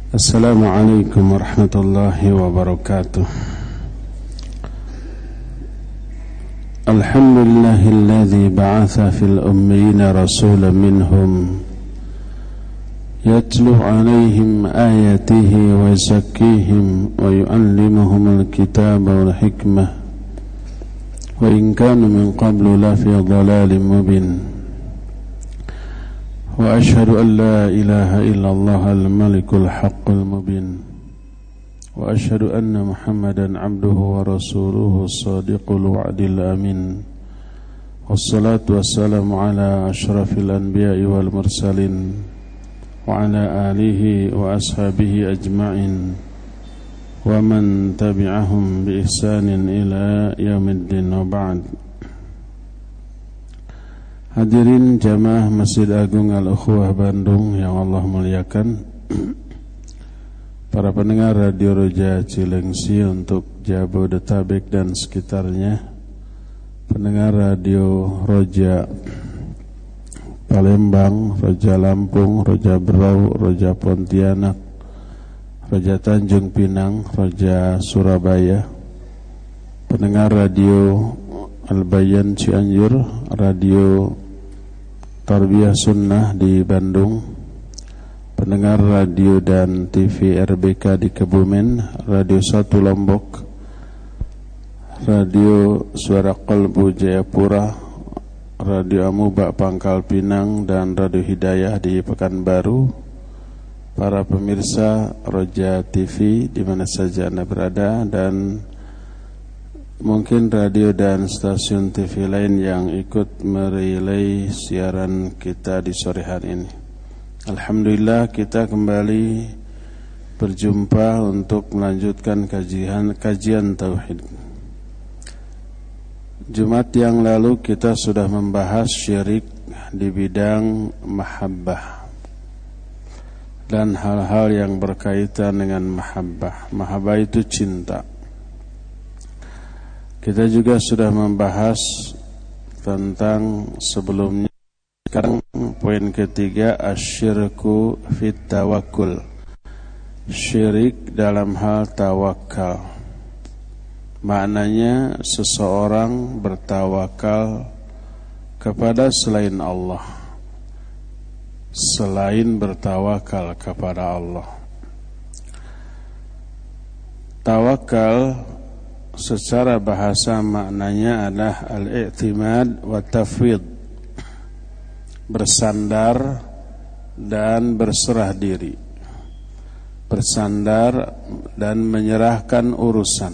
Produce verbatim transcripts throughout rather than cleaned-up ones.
Assalamualaikum warahmatullahi wabarakatuh. Alhamdulillahilladzi ba'atha fil ummiyina rasulan minhum yatlu 'alaihim ayatihi wa yuzakkihim wa yu'allimuhumul kitaba wal hikmah wa in kanu min qablu la fi dhalalin mubin. Wa ashhadu an la ilaha illallah al-malikul haqqul mubin. Wa ashhadu anna Muhammadan abduhu wa rasuluhu as-sadiqul wa'dil amin. Wassalatu wassalamu ala asyrafil anbiya'i wal mursalin wa ala alihi wa ashabihi ajma'in wa man tabi'ahum bi ihsanin ila yaumiddin wa ba'd. Hadirin jamaah Masjid Agung Al-Ukhuwah Bandung yang Allah muliakan, para pendengar Radio Roja Cilengsi untuk Jabodetabek dan sekitarnya, pendengar Radio Roja Palembang, Roja Lampung, Roja Berau, Roja Pontianak, Roja Tanjung Pinang, Roja Surabaya, pendengar Radio Al-Bayan Cianjur, Radio Tarbiyah Sunnah di Bandung, pendengar radio dan T V R B K di Kebumen, Radio satu Lombok, Radio Suara Qalbu Jayapura, Radio Amuba Pangkal Pinang, dan Radio Hidayah di Pekanbaru. Para pemirsa Roja T V di mana saja Anda berada, dan mungkin radio dan stasiun T V lain yang ikut merelay siaran kita di sore hari ini. Alhamdulillah, kita kembali berjumpa untuk melanjutkan kajian kajian tauhid. Jumat yang lalu kita sudah membahas syirik di bidang mahabbah dan hal-hal yang berkaitan dengan mahabbah. Mahabbah itu cinta. Kita juga sudah membahas tentang sebelumnya. Sekarang poin ketiga, asyirku fit tawakkul, syirik dalam hal tawakal. Maknanya seseorang bertawakal kepada selain Allah, selain bertawakal kepada Allah. Tawakal secara bahasa maknanya adalah al-i'timad wa tafwid, bersandar dan berserah diri, bersandar dan menyerahkan urusan.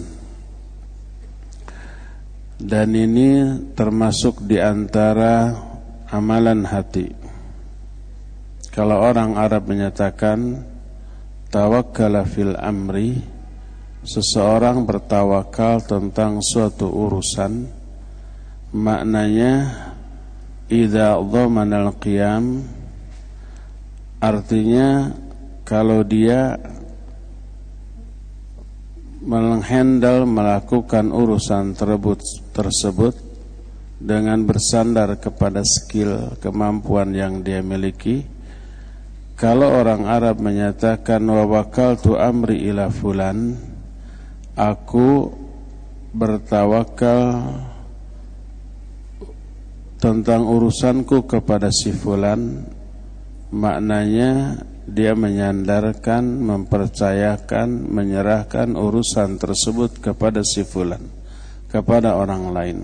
Dan ini termasuk di antara amalan hati. Kalau orang Arab menyatakan tawakkala fil amri, seseorang bertawakal tentang suatu urusan, maknanya idza dhamana al-qiyam, artinya kalau dia menghandle, melakukan urusan tersebut tersebut dengan bersandar kepada skill, kemampuan yang dia miliki. Kalau orang Arab menyatakan wa wakaltu amri ila fulan, aku bertawakal tentang urusanku kepada si fulan, maknanya dia menyandarkan, mempercayakan, menyerahkan urusan tersebut kepada si fulan, kepada orang lain.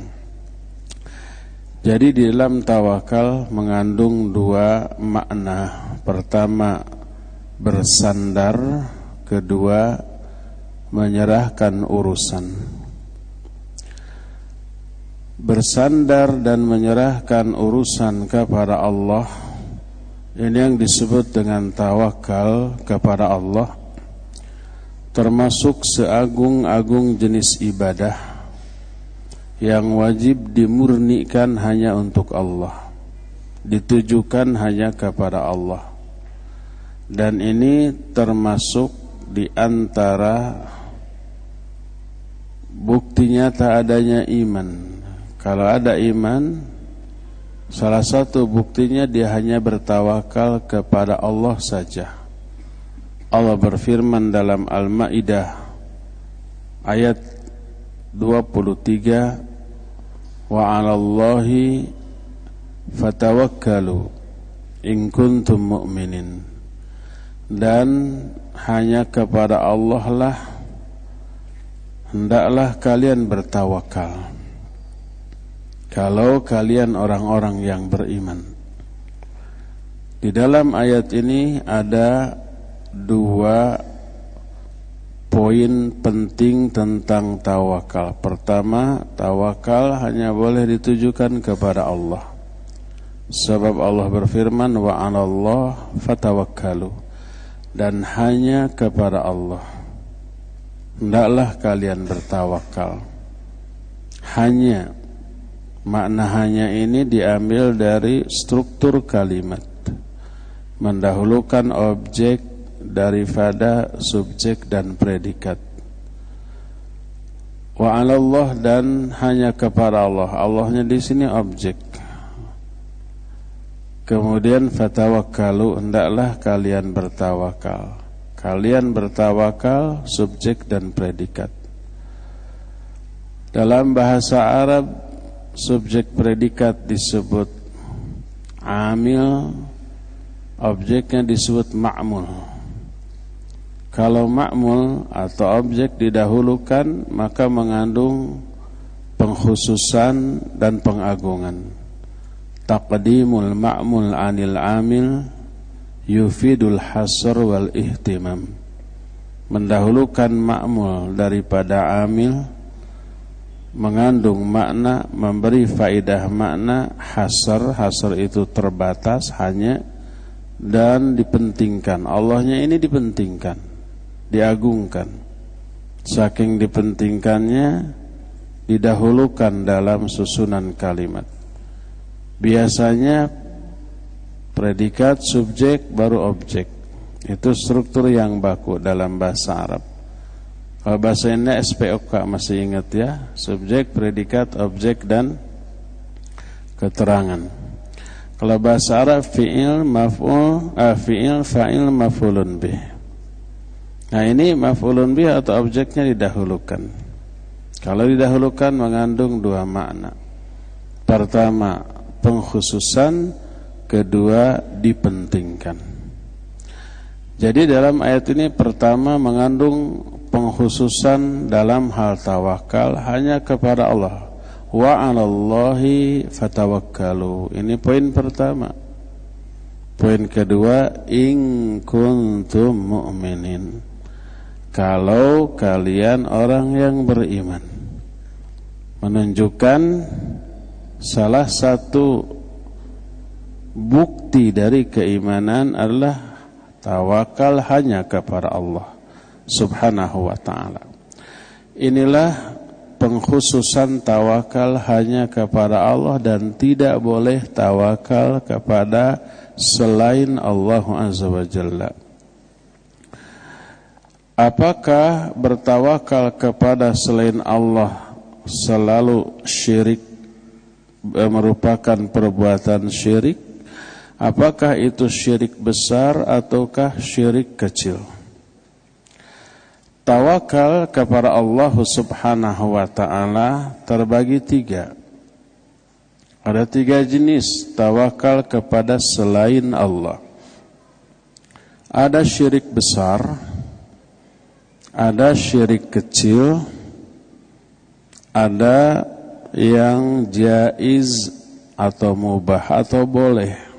Jadi di dalam tawakal mengandung dua makna. Pertama, bersandar. Kedua, menyerahkan urusan. Bersandar dan menyerahkan urusan kepada Allah, ini yang disebut dengan tawakal kepada Allah, termasuk seagung-agung jenis ibadah yang wajib dimurnikan hanya untuk Allah, ditujukan hanya kepada Allah. Dan ini termasuk di antara bukti nyata adanya iman. Kalau ada iman, salah satu buktinya dia hanya bertawakal kepada Allah saja. Allah berfirman dalam Al-Maidah ayat dua puluh tiga, wa 'alallahi fatawakkalu in kuntum mu'minin, dan hanya kepada Allah lah hendaklah kalian bertawakal kalau kalian orang-orang yang beriman. Di dalam ayat ini ada dua poin penting tentang tawakal. Pertama, tawakal hanya boleh ditujukan kepada Allah. Sebab Allah berfirman, wa 'alallah fatawakkalu, dan hanya kepada Allah hendaklah kalian bertawakal. Hanya, makna hanya ini diambil dari struktur kalimat, mendahulukan objek daripada subjek dan predikat. Wa 'alallah, dan hanya kepada Allah. Allahnya di sini objek. Kemudian fatawakkalu, hendaklah kalian bertawakal. Kalian bertawakal subjek dan predikat. Dalam bahasa Arab, subjek predikat disebut amil, objeknya disebut ma'mul. Kalau ma'mul atau objek didahulukan, maka mengandung pengkhususan dan pengagungan. Taqdimul ma'mul 'anil 'amil yufidul hasr wal ihtimam. Mendahulukan ma'mul daripada amil mengandung makna, memberi faidah makna. Hasr, hasr itu terbatas, hanya, dan dipentingkan. Allahnya ini dipentingkan, diagungkan. Saking dipentingkannya, didahulukan dalam susunan kalimat. Biasanya predikat, subjek, baru objek. Itu struktur yang baku dalam bahasa Arab. Kalau bahasa Indonesia S P O K masih ingat ya, subjek, predikat, objek, dan keterangan. Kalau bahasa Arab fi'il, maf'ul, ah, fi'il, fa'il, maf'ulun bih. Nah ini maf'ulun bih atau objeknya didahulukan. Kalau didahulukan mengandung dua makna. Pertama, pengkhususan, kedua, dipentingkan. Jadi dalam ayat ini pertama mengandung pengkhususan dalam hal tawakal hanya kepada Allah. Wa 'alallahi fatawakkalu. Ini poin pertama. Poin kedua, in kuntum mu'minin. Kalau kalian orang yang beriman. Menunjukkan salah satu bukti dari keimanan adalah tawakal hanya kepada Allah Subhanahu wa ta'ala. Inilah pengkhususan tawakal hanya kepada Allah, dan tidak boleh tawakal kepada selain Allah Azza wa Jalla. Apakah bertawakal kepada selain Allah selalu syirik, merupakan perbuatan syirik? Apakah itu syirik besar ataukah syirik kecil? Tawakal kepada Allah Subhanahu wa ta'ala terbagi tiga. Ada tiga jenis tawakal kepada selain Allah. Ada syirik besar, ada syirik kecil, ada yang jaiz atau mubah atau boleh.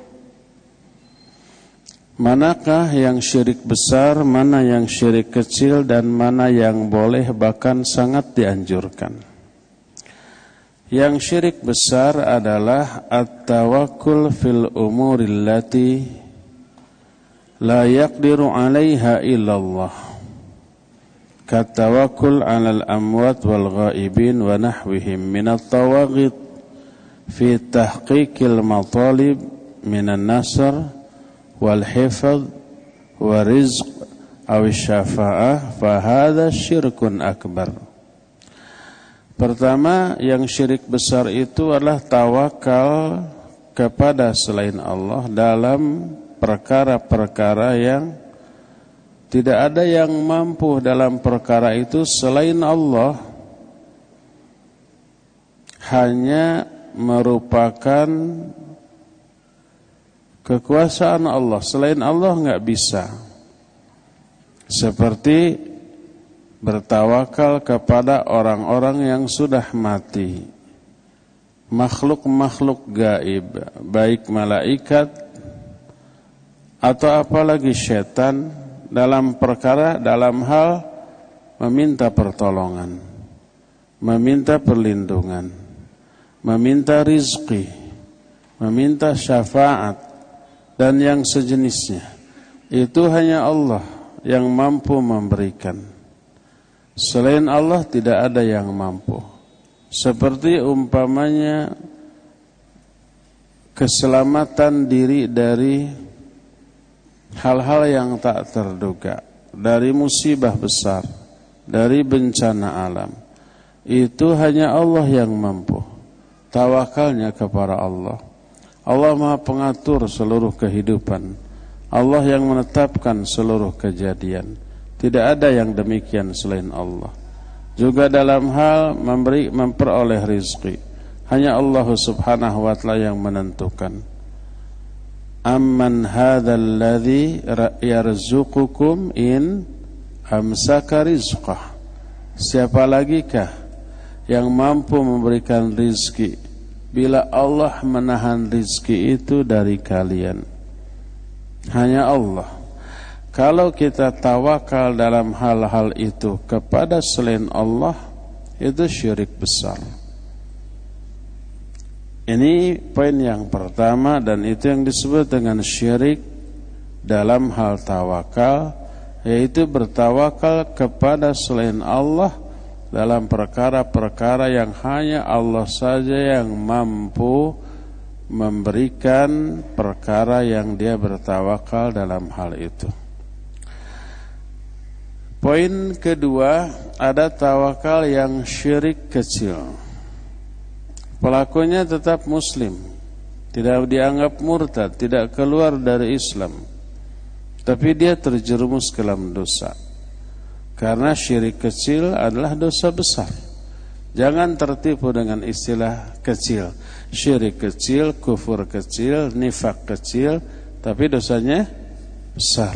Manakah yang syirik besar, mana yang syirik kecil, dan mana yang boleh bahkan sangat dianjurkan? Yang syirik besar adalah at-tawakkul fil umuril lati la yaqdiru 'alaiha illallah. Katawakkul 'alal amwat wal ghaibin wa nahwihim minat tawaghit fi tahqiqil matalib minan nasr wal hifadz wa rizq aw syafa'ah, fa hadza syirkun akbar. Pertama, yang syirik besar itu adalah tawakal kepada selain Allah dalam perkara-perkara yang Tidak ada yang mampu dalam perkara itu selain Allah. Hanya merupakan kekuasaan Allah. Selain Allah enggak bisa. Seperti bertawakal kepada orang-orang yang sudah mati. Makhluk-makhluk gaib, baik malaikat atau apalagi setan, dalam perkara, dalam hal meminta pertolongan, meminta perlindungan, meminta rizki, meminta syafaat, dan yang sejenisnya. Itu hanya Allah yang mampu memberikan. Selain Allah tidak ada yang mampu. Seperti umpamanya keselamatan diri dari hal-hal yang tak terduga, dari musibah besar, dari bencana alam. Itu hanya Allah yang mampu. Tawakalnya kepada Allah. Allah Maha Pengatur seluruh kehidupan. Allah yang menetapkan seluruh kejadian. Tidak ada yang demikian selain Allah. Juga dalam hal memberi memperoleh rizki, hanya Allah Subhanahu wa taala yang menentukan. Amman hadzal ladzi yarzuqukum in amsaka rizqah. Siapa lagikah yang mampu memberikan rizki bila Allah menahan rizki itu dari kalian? Hanya Allah. Kalau kita tawakal dalam hal-hal itu kepada selain Allah, itu syirik besar. Ini poin yang pertama, dan itu yang disebut dengan syirik dalam hal tawakal, yaitu bertawakal kepada selain Allah dalam perkara-perkara yang hanya Allah saja yang mampu memberikan perkara yang dia bertawakal dalam hal itu. Poin kedua, ada tawakal yang syirik kecil. Pelakunya tetap muslim, tidak dianggap murtad, tidak keluar dari Islam, tapi dia terjerumus ke dalam dosa. Karena syirik kecil adalah dosa besar. Jangan tertipu dengan istilah kecil. Syirik kecil, kufur kecil, nifak kecil, tapi dosanya besar.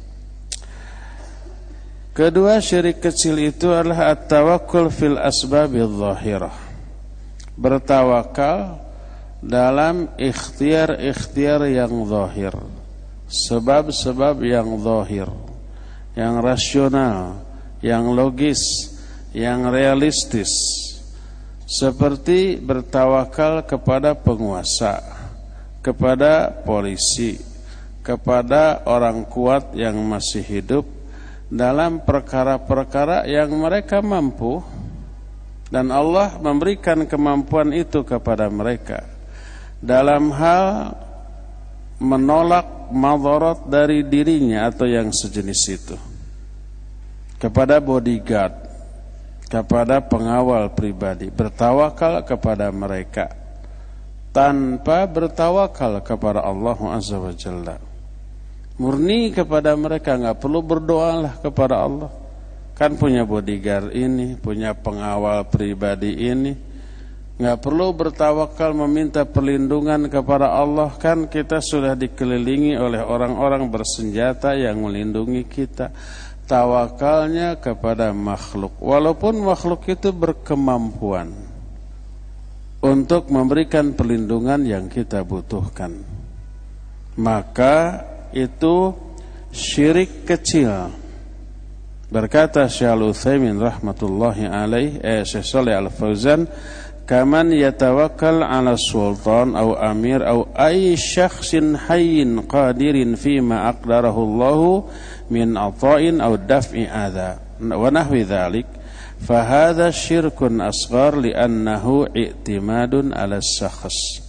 Kedua, syirik kecil itu adalah at-tawakkul fil asbabil zahirah. Bertawakal dalam ikhtiar-ikhtiar yang zahir, sebab-sebab yang zahir, yang rasional, yang logis, yang realistis. Seperti bertawakal kepada penguasa, kepada polisi, kepada orang kuat yang masih hidup dalam perkara-perkara yang mereka mampu, dan Allah memberikan kemampuan itu kepada mereka dalam hal menolak madarat dari dirinya atau yang sejenis itu, kepada bodyguard, kepada pengawal pribadi. Bertawakal kepada mereka tanpa bertawakal kepada Allah Azza wa Jalla. Murni kepada mereka, enggak perlu berdoalah kepada Allah. Kan punya bodyguard ini, punya pengawal pribadi ini. Enggak perlu bertawakal meminta perlindungan kepada Allah, kan kita sudah dikelilingi oleh orang-orang bersenjata yang melindungi kita. Tawakalnya kepada makhluk, walaupun makhluk itu berkemampuan untuk memberikan perlindungan yang kita butuhkan, maka itu syirik kecil. Berkata Syekh Al-Utsaimin rahmatullahi alaih, eh Syekh Shalih Al-Fauzan, kaman yatawakkal ala sultan aw amir aw ay syakhsin hayyin qadirin fima aqdarahu Allahu min ata'in aw daf'i adha wa nahwi dhalik, fa hadha syirkun asghar li'annahu i'timadun ala syakhs.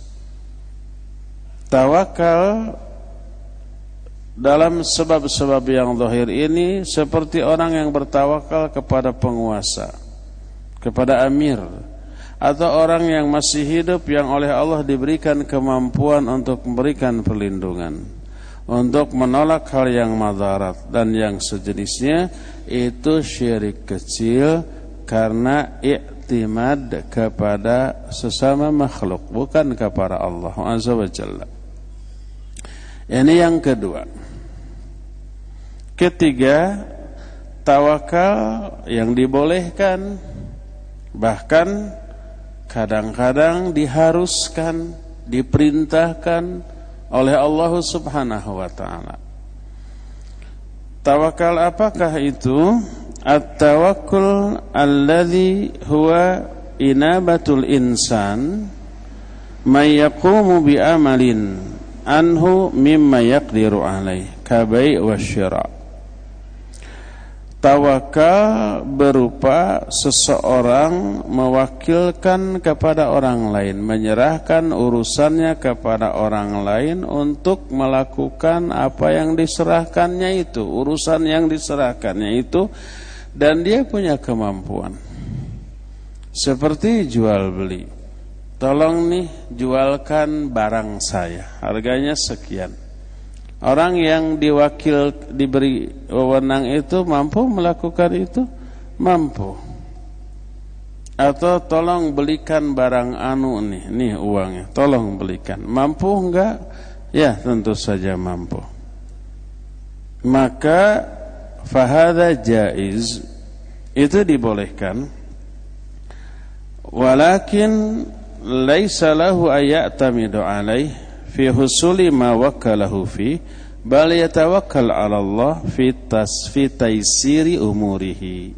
Tawakal dalam sebab-sebab yang zahir ini seperti orang yang bertawakal kepada penguasa, kepada amir, atau orang yang masih hidup yang oleh Allah diberikan kemampuan untuk memberikan perlindungan. untuk menolak hal yang madarat dan yang sejenisnya, itu syirik kecil karena i'timad kepada sesama makhluk, bukan kepada Allah Azza wa Jalla. Ini yang kedua. Ketiga, tawakal yang dibolehkan, bahkan kadang-kadang diharuskan, diperintahkan oleh Allah Subhanahu wa taala. Tawakal apakah itu? At-tawakkul alladhi huwa inabatul insan may yaqumu bi amalin anhu mimma yaqdiru alaih kabai wasyira. Tawakal berupa seseorang mewakilkan kepada orang lain, menyerahkan urusannya kepada orang lain untuk melakukan apa yang diserahkannya itu, urusan yang diserahkannya itu, dan dia punya kemampuan. Seperti jual beli. Tolong nih jualkan barang saya, harganya sekian. Orang yang diwakil diberi wewenang itu mampu melakukan itu? Mampu. Atau tolong belikan barang anu nih, nih uangnya, tolong belikan. Mampu enggak? Ya, tentu saja mampu. Maka fahadha jaiz, itu dibolehkan. Walakin laisa lahu ayatamidu alaih fi husuli ma wakalahu fi, bal yatawakkal 'ala Allah fi tasfi taysiri umurihi.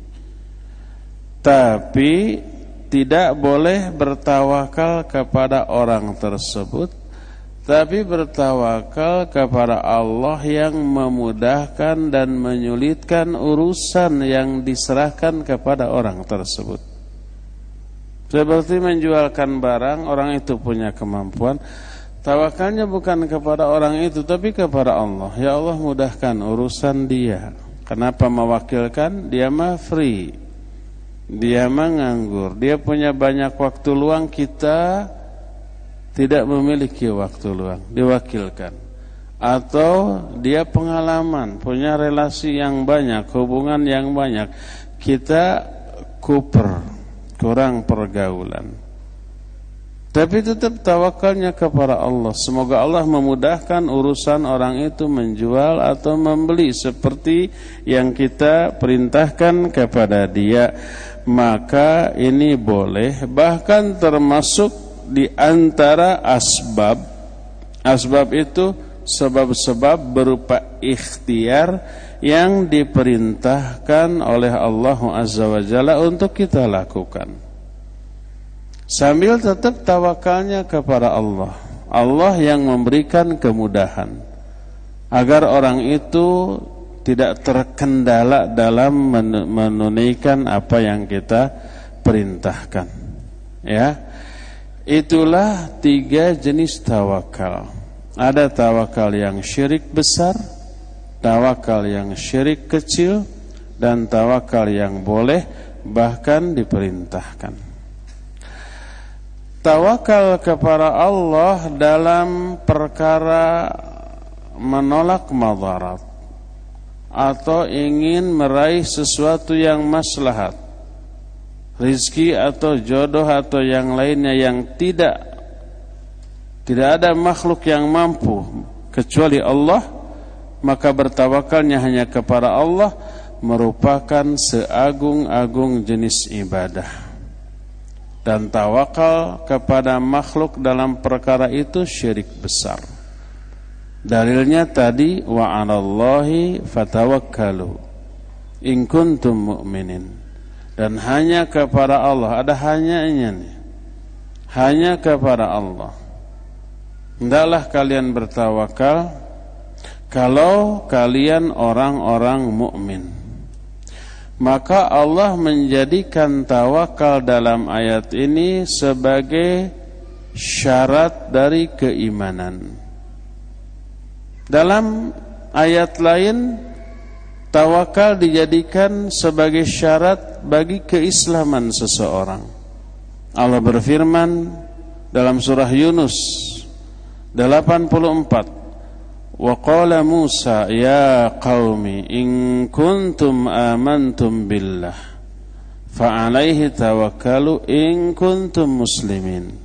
Tapi tidak boleh bertawakal kepada orang tersebut, tapi bertawakal kepada Allah yang memudahkan dan menyulitkan urusan yang diserahkan kepada orang tersebut. Seperti menjualkan barang, orang itu punya kemampuan, tawakalnya bukan kepada orang itu, tapi kepada Allah. Ya Allah, mudahkan urusan dia. Kenapa mewakilkan? Dia mah free, dia mah nganggur, dia punya banyak waktu luang, kita tidak memiliki waktu luang, diwakilkan. Atau dia pengalaman, punya relasi yang banyak, hubungan yang banyak, kita kuper, kurang pergaulan, tapi tetap tawakalnya kepada Allah. Semoga Allah memudahkan urusan orang itu menjual atau membeli seperti yang kita perintahkan kepada dia. Maka ini boleh, bahkan termasuk di antara asbab. Asbab itu sebab-sebab berupa ikhtiar yang diperintahkan oleh Allah Azza wa Jalla untuk kita lakukan, sambil tetap tawakalnya kepada Allah. Allah yang memberikan kemudahan agar orang itu tidak terkendala dalam menunaikan apa yang kita perintahkan. Ya, itulah tiga jenis tawakal. Ada tawakal yang syirik besar, tawakal yang syirik kecil, dan tawakal yang boleh bahkan diperintahkan. Tawakal kepada Allah dalam perkara menolak madarat atau ingin meraih sesuatu yang maslahat, rizki atau jodoh atau yang lainnya yang tidak tidak ada makhluk yang mampu kecuali Allah, maka bertawakalnya hanya kepada Allah merupakan seagung-agung jenis ibadah. Dan tawakal kepada makhluk dalam perkara itu syirik besar. Dalilnya tadi, wa 'alallahi fatawakkalu in kuntum mu'minin. Dan hanya kepada Allah, ada hanyanya nih, hanya kepada Allah. Hendaklah kalian bertawakal kalau kalian orang-orang mukmin. Maka Allah menjadikan tawakal dalam ayat ini sebagai syarat dari keimanan. Dalam ayat lain, tawakal dijadikan sebagai syarat bagi keislaman seseorang. Allah berfirman dalam surah Yunus delapan puluh empat, Wa qala Musa ya qaumi in kuntum amantum billah fa alaihi tawakkalu in kuntum muslimin.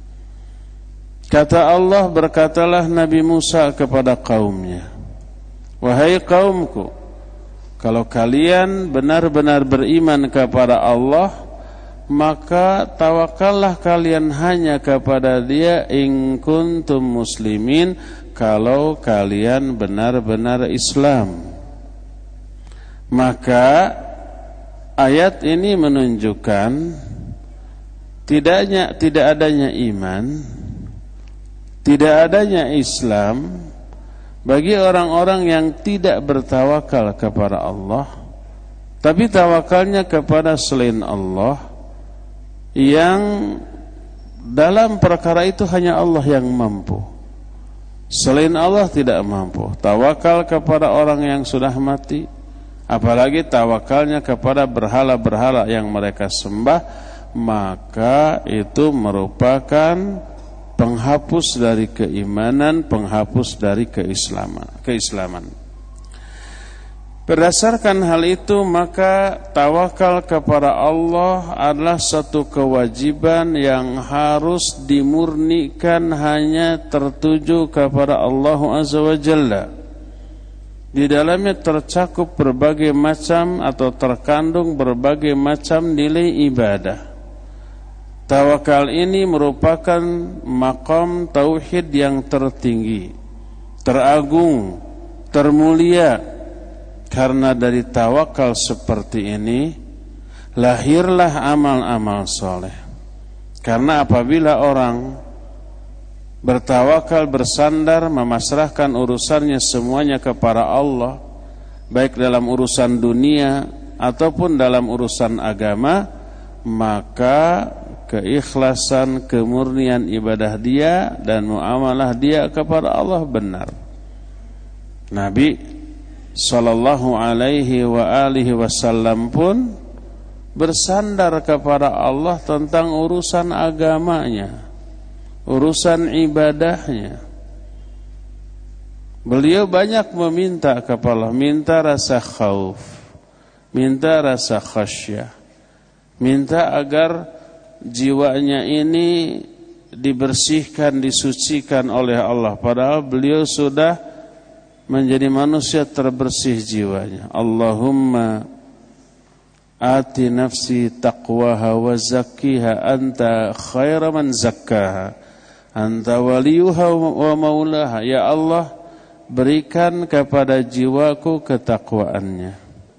Kata Allah, berkatalah Nabi Musa kepada kaumnya, wahai kaumku, kalau kalian benar-benar beriman kepada Allah, maka tawakallah kalian hanya kepada Dia in kuntum muslimin, kalau kalian benar-benar Islam. Maka ayat ini menunjukkan tidaknya tidak adanya iman, tidak adanya Islam bagi orang-orang yang tidak bertawakal kepada Allah, tapi tawakalnya kepada selain Allah, yang dalam perkara itu hanya Allah yang mampu. Selain Allah tidak mampu. Tawakal kepada orang yang sudah mati, apalagi tawakalnya kepada berhala-berhala yang mereka sembah, maka itu merupakan penghapus dari keimanan, penghapus dari keislaman. keislaman. Berdasarkan hal itu, maka tawakal kepada Allah adalah satu kewajiban yang harus dimurnikan hanya tertuju kepada Allah Azza wa Jalla. Di dalamnya tercakup berbagai macam atau terkandung berbagai macam nilai ibadah. Tawakal ini merupakan maqam tauhid yang tertinggi, teragung, termulia. Karena dari tawakal seperti ini lahirlah amal-amal soleh. Karena apabila orang bertawakal, bersandar, memasrahkan urusannya semuanya kepada Allah, baik dalam urusan dunia ataupun dalam urusan agama, maka keikhlasan, kemurnian ibadah dia dan muamalah dia kepada Allah benar. Nabi sallallahu alaihi wa alihi wasallam pun bersandar kepada Allah tentang urusan agamanya, urusan ibadahnya. Beliau banyak meminta kepada Allah, minta rasa khauf, minta rasa khasyah, minta agar jiwanya ini dibersihkan, disucikan oleh Allah. Padahal beliau sudah menjadi manusia terbersih jiwanya. Allahumma ati nafsi taqwaha wa zakkiha anta khaira man zakkaha anta waliyuha wa maulaha. Ya Allah, berikan kepada jiwaku ketakwaannya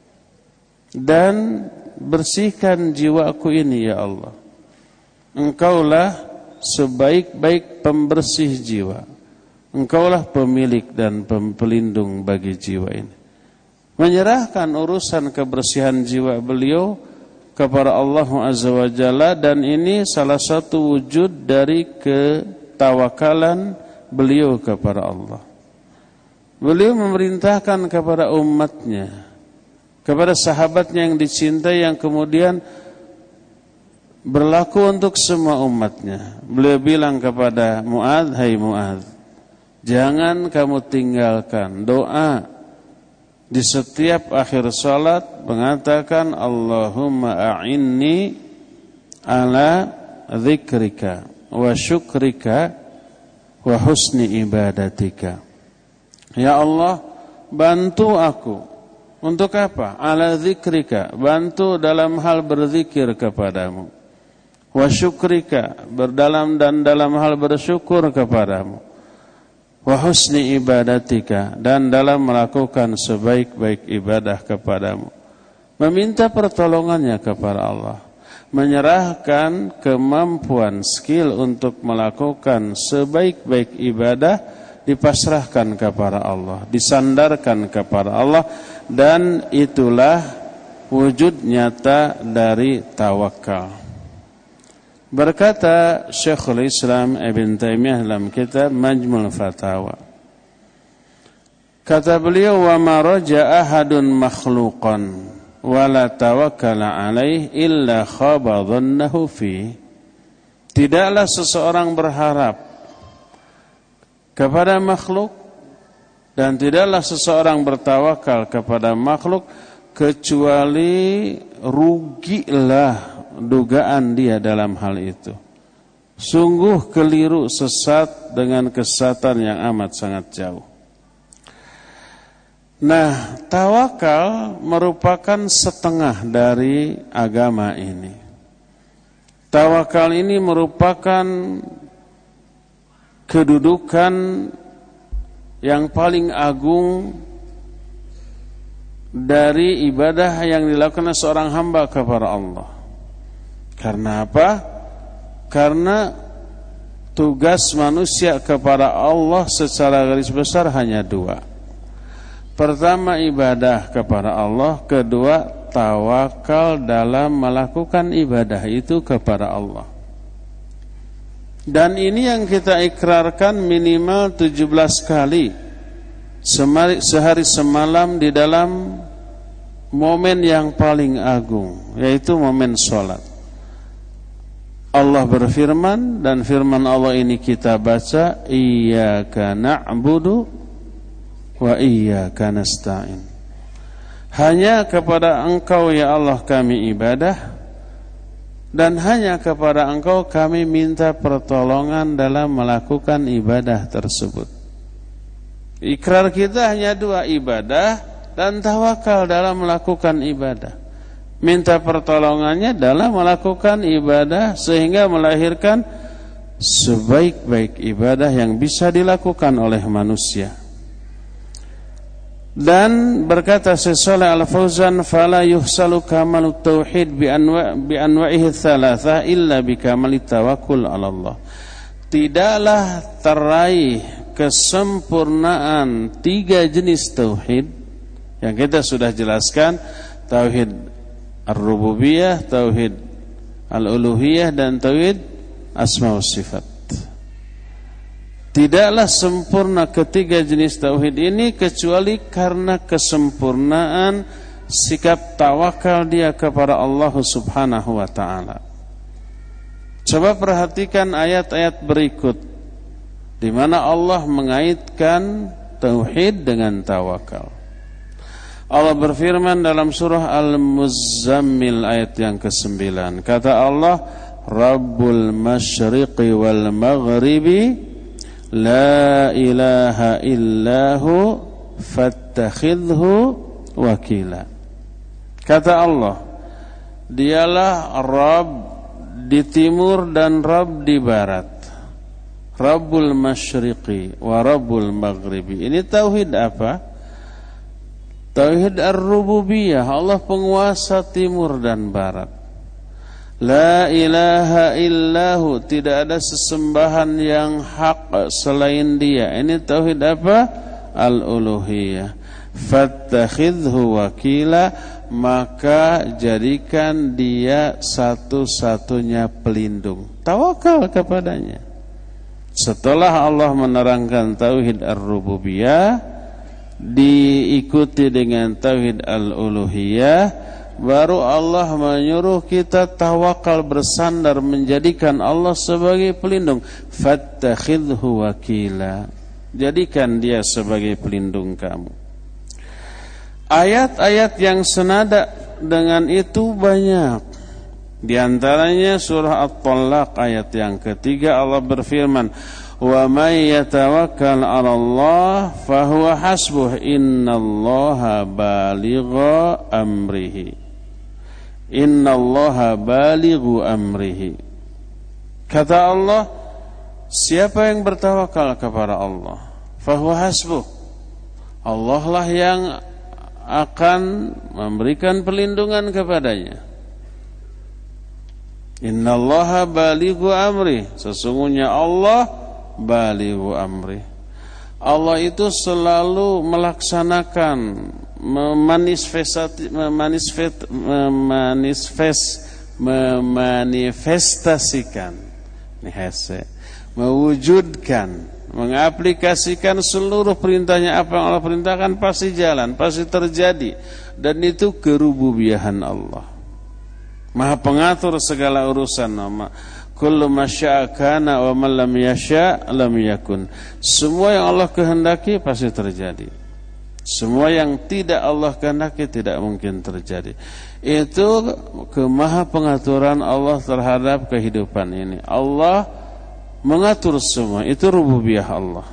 dan bersihkan jiwaku ini ya Allah. Engkaulah sebaik-baik pembersih jiwa. Engkaulah pemilik dan pelindung bagi jiwa ini. Menyerahkan urusan kebersihan jiwa beliau kepada Allah Azza wa Jalla, dan ini salah satu wujud dari ketawakalan beliau kepada Allah. Beliau memerintahkan kepada umatnya, kepada sahabatnya yang dicintai, yang kemudian berlaku untuk semua umatnya. Beliau bilang kepada Mu'adz, hai Mu'adz, jangan kamu tinggalkan doa di setiap akhir salat mengatakan Allahumma a'inni ala dzikrika wa syukrika wa husni ibadatika. Ya Allah, bantu aku. Untuk apa? Ala dzikrika, bantu dalam hal berzikir kepadamu. Wa syukrika, berdalam dan dalam hal bersyukur kepadamu. Wa husni ibadatika, dan dalam melakukan sebaik-baik ibadah kepadamu. Meminta pertolongannya kepada Allah, menyerahkan kemampuan, skill untuk melakukan sebaik-baik ibadah, dipasrahkan kepada Allah, disandarkan kepada Allah, dan itulah wujud nyata dari tawakal. Berkata Syekhul Islam Ibn Taimiyah dalam kitab Majmul Fatawa, kata beliau, wa ma raja ahadun makhluqan wa la tawakkala alaih illa khaba dhannahu fi. Tidaklah seseorang berharap kepada makhluk Dan tidaklah seseorang bertawakal kepada makhluk kecuali rugilah dugaan dia dalam hal itu. Sungguh keliru, sesat dengan kesesatan yang amat sangat jauh. Nah, tawakal merupakan setengah dari agama ini. Tawakal ini merupakan kedudukan yang paling agung dari ibadah yang dilakukan oleh seorang hamba kepada Allah. Karena apa? Karena tugas manusia kepada Allah secara garis besar hanya dua. Pertama, ibadah kepada Allah. Kedua, tawakal dalam melakukan ibadah itu kepada Allah. Dan ini yang kita ikrarkan minimal tujuh belas kali sehari semalam di dalam momen yang paling agung, yaitu momen sholat. Allah berfirman, dan firman Allah ini kita baca, Iyyaka na'budu wa iyyaka nasta'in. Hanya kepada Engkau ya Allah kami ibadah, dan hanya kepada Engkau kami minta pertolongan dalam melakukan ibadah tersebut. Ikrar kita hanya dua, ibadah dan tawakal dalam melakukan ibadah. Minta pertolongannya dalam melakukan ibadah sehingga melahirkan sebaik-baik ibadah yang bisa dilakukan oleh manusia. Dan berkata Syekh Shalih Al-Fauzan, fala yuhsalu kamalut tauhid bi anwa bi anwa'ihi tsalatsah illa bi kamalit tawakkul 'ala Allah. Tidaklah teraih kesempurnaan tiga jenis tauhid yang kita sudah jelaskan, tauhid ar-rububiyah, tauhid al-uluhiyah, dan tauhid asma wa sifat. Tidaklah sempurna ketiga jenis tauhid ini kecuali karena kesempurnaan sikap tawakal dia kepada Allah Subhanahu wa taala. Coba perhatikan ayat-ayat berikut di mana Allah mengaitkan tauhid dengan tawakal. Allah berfirman dalam surah Al-Muzammil ayat yang kesembilan. Kata Allah, Rabbul masyriqi wal maghribi la ilaha illahu fattakhidhu wakila. Kata Allah, dialah Rabb di timur dan Rabb di barat. Rabbul masyriqi wa Rabbul maghribi. Ini tauhid apa? Tauhid ar-rububiyah. Allah penguasa timur dan barat. La ilaha illahu, tidak ada sesembahan yang hak selain dia. Ini tauhid apa? Al-uluhiyah. Fattakhidhu wakila, maka jadikan dia satu-satunya pelindung. Tawakal kepadanya. Setelah Allah menerangkan tauhid ar-rububiyah, diikuti dengan tauhid al-uluhiyah, baru Allah menyuruh kita tawakal, bersandar, menjadikan Allah sebagai pelindung. Fattakhidhu wakila, jadikan dia sebagai pelindung kamu. Ayat-ayat yang senada dengan itu banyak. Di antaranya surah At-Talaq ayat yang ketiga, Allah berfirman, wa may yatawakkal 'ala Allah fahuwa hasbuh, innallaha balighu amrihi. Innallaha balighu amrihi. Kata Allah, siapa yang bertawakal kepada Allah, fahuwa hasbuh, Allah lah yang akan memberikan perlindungan kepadanya. Innallaha balighu amri, sesungguhnya Allah balighu amri. Allah itu selalu melaksanakan, memanifestasi, memanifest, memanifest, memanifestasikan, mewujudkan, mengaplikasikan seluruh perintahnya. Apa yang Allah perintahkan pasti jalan, pasti terjadi. Dan itu kerububiyahan Allah. Maha pengatur segala urusan, Kullu ma syaa kana wa man lam yasha lam yakun. Semua yang Allah kehendaki pasti terjadi. Semua yang tidak Allah kehendaki tidak mungkin terjadi. Itu kemaha pengaturan Allah terhadap kehidupan ini. Allah mengatur semua. Itu rububiyah Allah.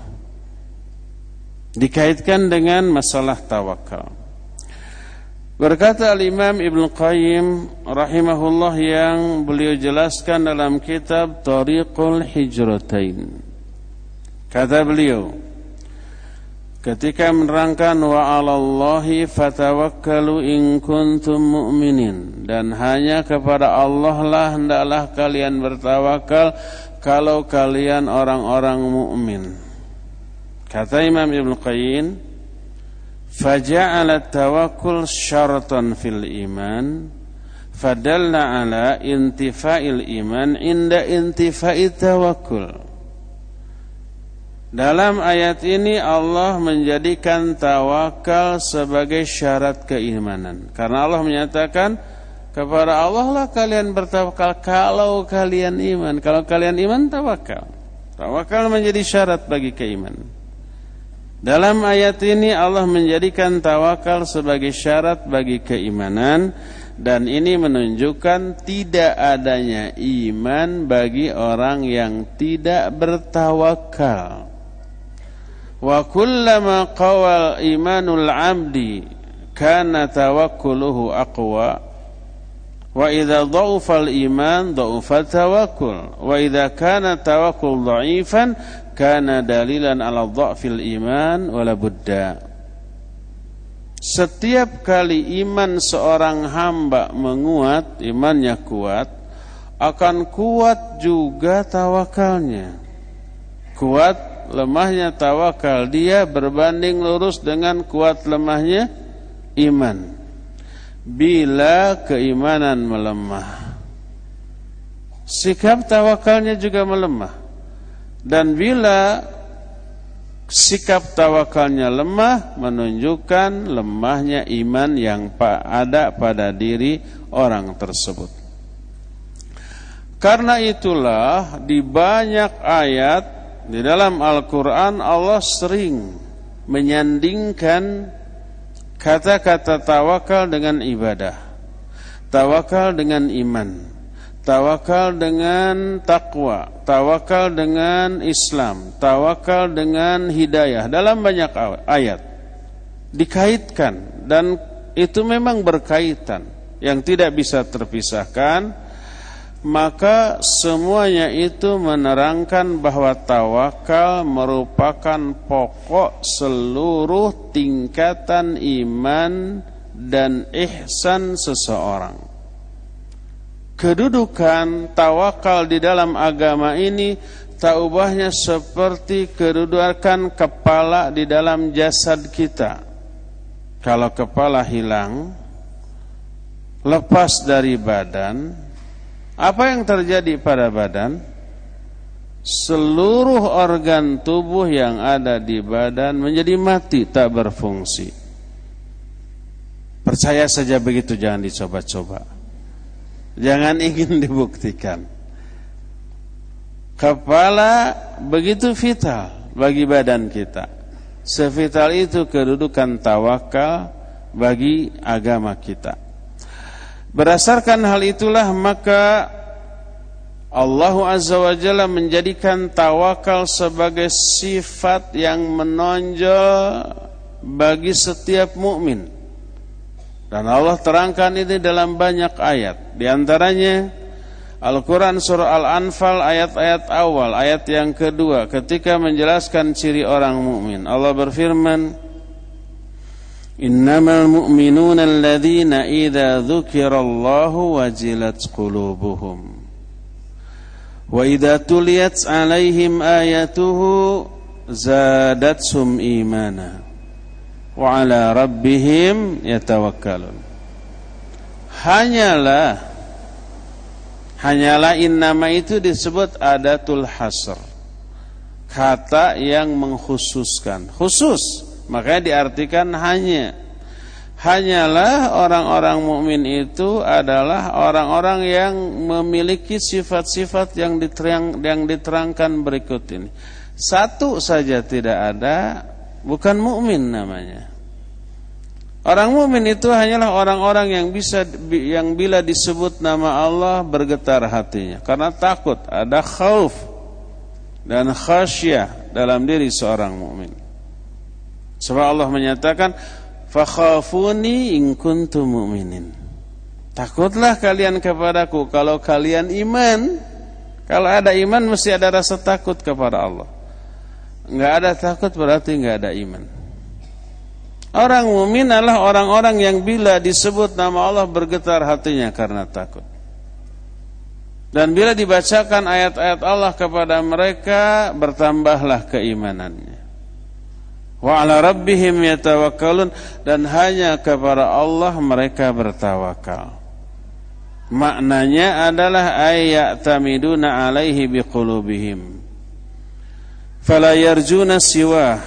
Dikaitkan dengan masalah tawakal. Berkata Al-Imam Ibn Qayyim rahimahullah yang beliau jelaskan dalam kitab Tariqul Hijratain. Kata beliau ketika menerangkan wa 'alallahi fatawakkalu in kuntum mu'minin, dan hanya kepada Allah lah hendaklah kalian bertawakal kalau kalian orang-orang mukmin. Kata Imam Ibn Qayyim, faja'ala tawakkul syaratan fil iman fadalla ala intifa'il iman inda intifa'i tawakkul. Dalam ayat ini Allah menjadikan tawakal sebagai syarat keimanan, karena Allah menyatakan kepada Allah lah kalian bertawakal kalau kalian iman. Kalau kalian iman, tawakal. Tawakal menjadi syarat bagi keimanan. Dalam ayat ini Allah menjadikan tawakal sebagai syarat bagi keimanan, dan ini menunjukkan tidak adanya iman bagi orang yang tidak bertawakal. Wa kullama qawal imanul 'abdi kana tawakkuluhu aqwa, wa idza dha'afa al-iman dha'afa tawakkul, wa idza kana tawakkul dha'ifan kana dalilan ala dha'fil iman wala budda. Setiap kali iman seorang hamba menguat, imannya kuat, akan kuat juga tawakalnya. Kuat lemahnya tawakal dia berbanding lurus dengan kuat lemahnya iman. Bila keimanan melemah, sikap tawakalnya juga melemah. Dan bila sikap tawakalnya lemah, menunjukkan lemahnya iman yang ada pada diri orang tersebut. Karena itulah di banyak ayat di dalam Al-Quran Allah sering menyandingkan kata-kata tawakal dengan ibadah, tawakal dengan iman, tawakal dengan takwa, tawakal dengan Islam, tawakal dengan hidayah. Dalam banyak ayat dikaitkan, dan itu memang berkaitan yang tidak bisa terpisahkan. Maka semuanya itu menerangkan bahwa tawakal merupakan pokok seluruh tingkatan iman dan ihsan seseorang. Kedudukan tawakal di dalam agama ini tak ubahnya seperti kedudukan kepala di dalam jasad kita. Kalau kepala hilang, lepas dari badan, apa yang terjadi pada badan? Seluruh organ tubuh yang ada di badan menjadi mati, tak berfungsi. Percaya saja begitu, jangan dicoba-coba. Jangan ingin dibuktikan. Kepala begitu vital bagi badan kita. Sevital itu kedudukan tawakal bagi agama kita. Berdasarkan hal itulah maka Allah Azza wa Jalla menjadikan tawakal sebagai sifat yang menonjol bagi setiap mukmin. Dan Allah terangkan ini dalam banyak ayat. Di antaranya Al-Quran surah Al-Anfal ayat-ayat awal, ayat yang kedua, ketika menjelaskan ciri orang mukmin, Allah berfirman, innamal mu'minuna alladhina idza dzukirallahu wajilat qulubuhum wa idza tuliyat 'alaihim ayatuhu zadatsum imana wa 'ala rabbihim yatawakkalun. Hanyalah hanyalah innama itu disebut adatul hasr, kata yang mengkhususkan, khusus. Makanya diartikan hanya. Hanyalah orang-orang mukmin itu adalah orang-orang yang memiliki sifat-sifat yang diterang, yang diterangkan berikut ini. Satu saja tidak ada, bukan mukmin namanya. Orang mukmin itu hanyalah orang-orang yang bisa yang bila disebut nama Allah bergetar hatinya karena takut, ada khauf dan khasyah dalam diri seorang mukmin. Sebab Allah menyatakan fakhafuni in kuntum mu'minin. Takutlah kalian kepadaku kalau kalian iman. Kalau ada iman mesti ada rasa takut kepada Allah. Enggak ada takut berarti enggak ada iman. Orang mukmin adalah orang-orang yang bila disebut nama Allah bergetar hatinya karena takut. Dan bila dibacakan ayat-ayat Allah kepada mereka bertambahlah keimanannya. Wa ala rabbihim yatawakkalun, dan hanya kepada Allah mereka bertawakal. Maknanya adalah ayatamiduna alaihi biqulubihim fala yarjuna siwa.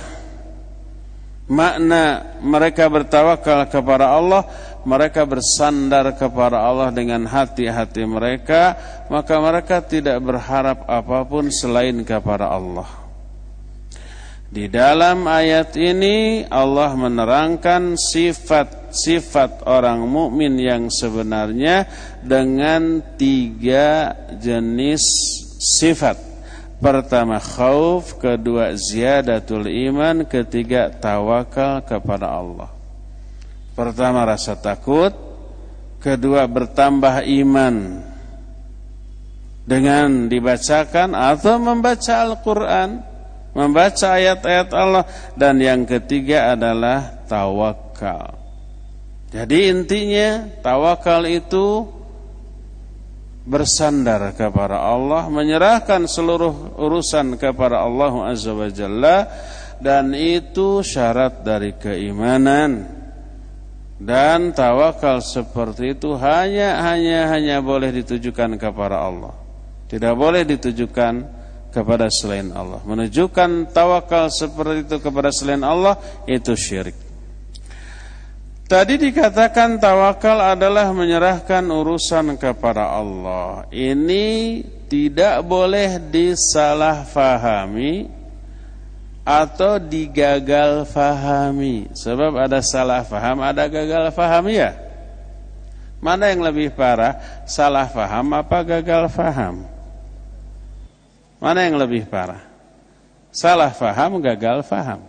Makna mereka bertawakal kepada Allah, mereka bersandar kepada Allah dengan hati-hati mereka, maka mereka tidak berharap apapun selain kepada Allah. Di dalam ayat ini Allah menerangkan sifat-sifat orang mukmin yang sebenarnya dengan tiga jenis sifat. Pertama khauf, kedua ziyadatul iman, ketiga tawakal kepada Allah. Pertama rasa takut, kedua bertambah iman dengan dibacakan atau membaca Al-Quran, membaca ayat-ayat Allah, dan yang ketiga adalah tawakal. Jadi intinya tawakal itu bersandar kepada Allah, menyerahkan seluruh urusan kepada Allah Azza wa Jalla, dan itu syarat dari keimanan. Dan tawakal seperti itu hanya hanya hanya boleh ditujukan kepada Allah. Tidak boleh ditujukan kepada selain Allah. Menunjukkan tawakal seperti itu kepada selain Allah itu syirik. Tadi dikatakan tawakal adalah menyerahkan urusan kepada Allah. Ini tidak boleh disalahfahami atau digagal fahami. Sebab ada salah faham, ada gagal faham ya. Mana yang lebih parah? Salah faham apa gagal faham? Mana yang lebih parah? Salah faham, gagal faham,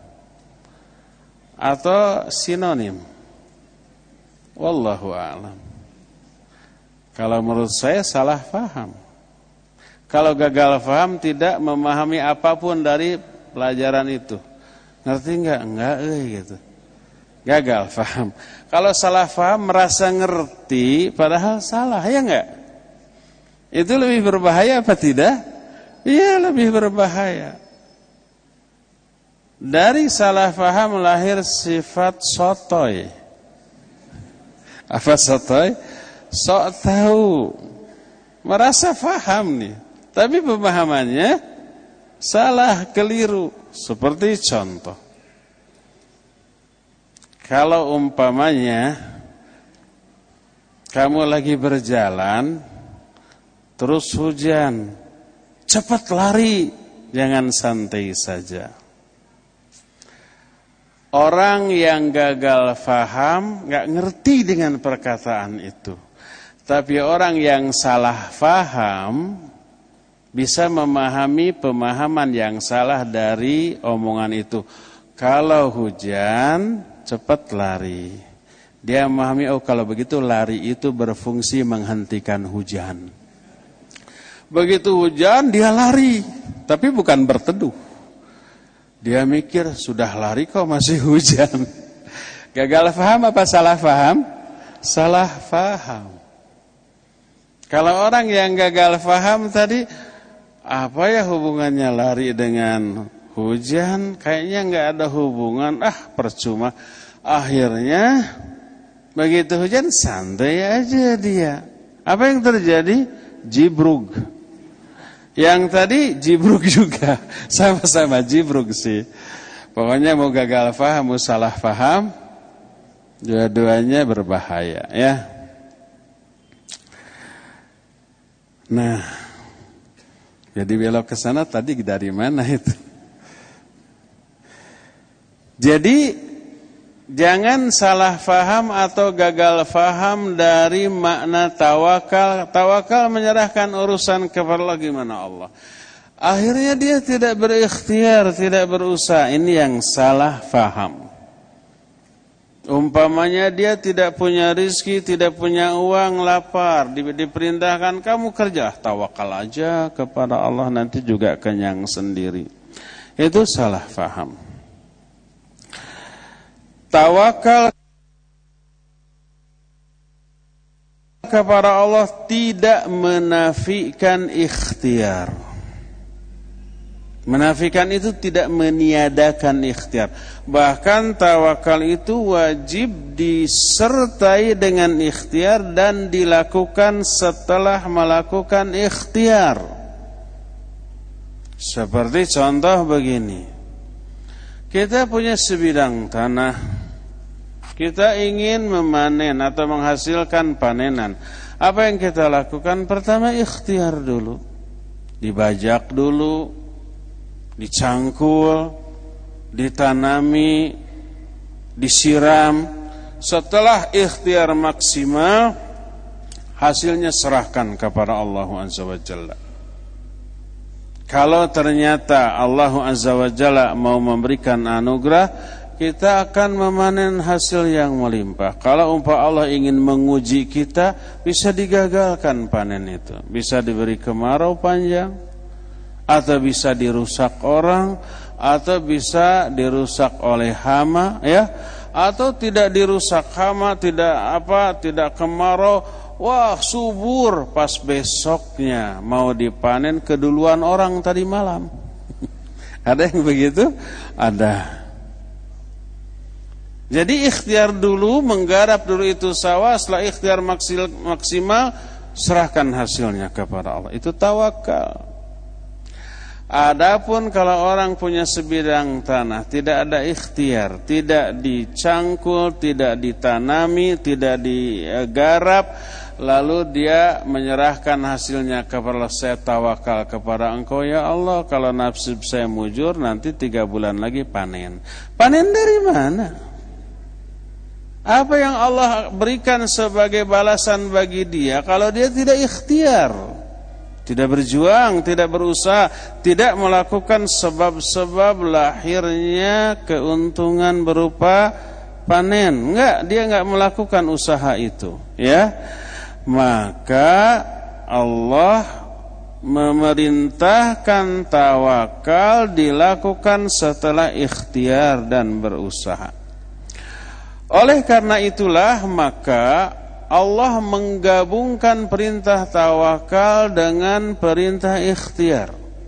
atau sinonim? Wallahu a'lam. Kalau menurut saya salah faham. Kalau gagal faham tidak memahami apapun dari pelajaran itu. Ngerti enggak? Enggak eh gitu. Gagal faham. Kalau salah faham merasa ngerti padahal salah, ya enggak? Itu lebih berbahaya apa tidak? Iya, lebih berbahaya. Dari salah faham lahir sifat sotoy. Apa sotoy? Sok tahu, merasa faham nih, tapi pemahamannya salah, keliru. Seperti contoh, kalau umpamanya kamu lagi berjalan terus hujan, cepat lari, jangan santai saja. Orang yang gagal faham gak ngerti dengan perkataan itu. Tapi orang yang salah faham bisa memahami pemahaman yang salah dari omongan itu. Kalau hujan, cepat lari. Dia memahami, oh kalau begitu lari itu berfungsi menghentikan hujan. Begitu hujan dia lari, tapi bukan berteduh. Dia mikir sudah lari kok masih hujan. Gagal faham apa salah faham? Salah faham. Kalau orang yang gagal faham tadi, apa ya hubungannya lari dengan hujan? Kayaknya nggak ada hubungan. Ah percuma. Akhirnya begitu hujan santai aja dia. Apa yang terjadi? Jibrug. Yang tadi jibruk juga, sama-sama jibruk sih. Pokoknya mau gagal faham, mau salah faham, Dua-duanya berbahaya ya. Nah, jadi belok ke sana tadi dari mana itu? Jadi jangan salah faham atau gagal faham dari makna tawakal. Tawakal menyerahkan urusan kepada Allah, gimana Allah. Akhirnya dia tidak berikhtiar, tidak berusaha. Ini yang salah faham. Umpamanya dia tidak punya rizki, tidak punya uang, lapar, di, diperintahkan kamu kerja, tawakal aja kepada Allah nanti juga kenyang sendiri. Itu salah faham. Tawakal kepada Allah tidak menafikan ikhtiar. Menafikan itu tidak meniadakan ikhtiar. Bahkan tawakal itu wajib disertai dengan ikhtiar dan dilakukan setelah melakukan ikhtiar. Seperti contoh begini. Kita punya sebidang tanah. Kita ingin memanen atau menghasilkan panenan. Apa yang kita lakukan? Pertama ikhtiar dulu. Dibajak dulu. Dicangkul, ditanami, disiram. Setelah ikhtiar maksimal, hasilnya serahkan kepada Allah Azza wa Jalla. Kalau ternyata Allah Azza wa Jalla mau memberikan anugerah, kita akan memanen hasil yang melimpah. Kalau umpah Allah ingin menguji kita, bisa digagalkan panen itu. Bisa diberi kemarau panjang, atau bisa dirusak orang, atau bisa dirusak oleh hama, ya, atau tidak dirusak hama, tidak apa, tidak kemarau, wah subur, pas besoknya mau dipanen keduluan orang tadi malam. Ada yang begitu? Ada. Jadi ikhtiar dulu, menggarap dulu itu sawah, setelah ikhtiar maksimal, serahkan hasilnya kepada Allah. Itu tawakal. Adapun kalau orang punya sebidang tanah, tidak ada ikhtiar, tidak dicangkul, tidak ditanami, tidak digarap, lalu dia menyerahkan hasilnya kepada Allah. Saya tawakal kepada Engkau ya Allah, kalau nasib saya mujur nanti tiga bulan lagi panen. Panen dari mana? Apa yang Allah berikan sebagai balasan bagi dia kalau dia tidak ikhtiar? Tidak berjuang, tidak berusaha, tidak melakukan sebab-sebab lahirnya keuntungan berupa panen. Enggak, dia enggak melakukan usaha itu, ya. Maka Allah memerintahkan tawakal dilakukan setelah ikhtiar dan berusaha. Oleh karena itulah maka Allah menggabungkan perintah tawakal dengan perintah ikhtiar.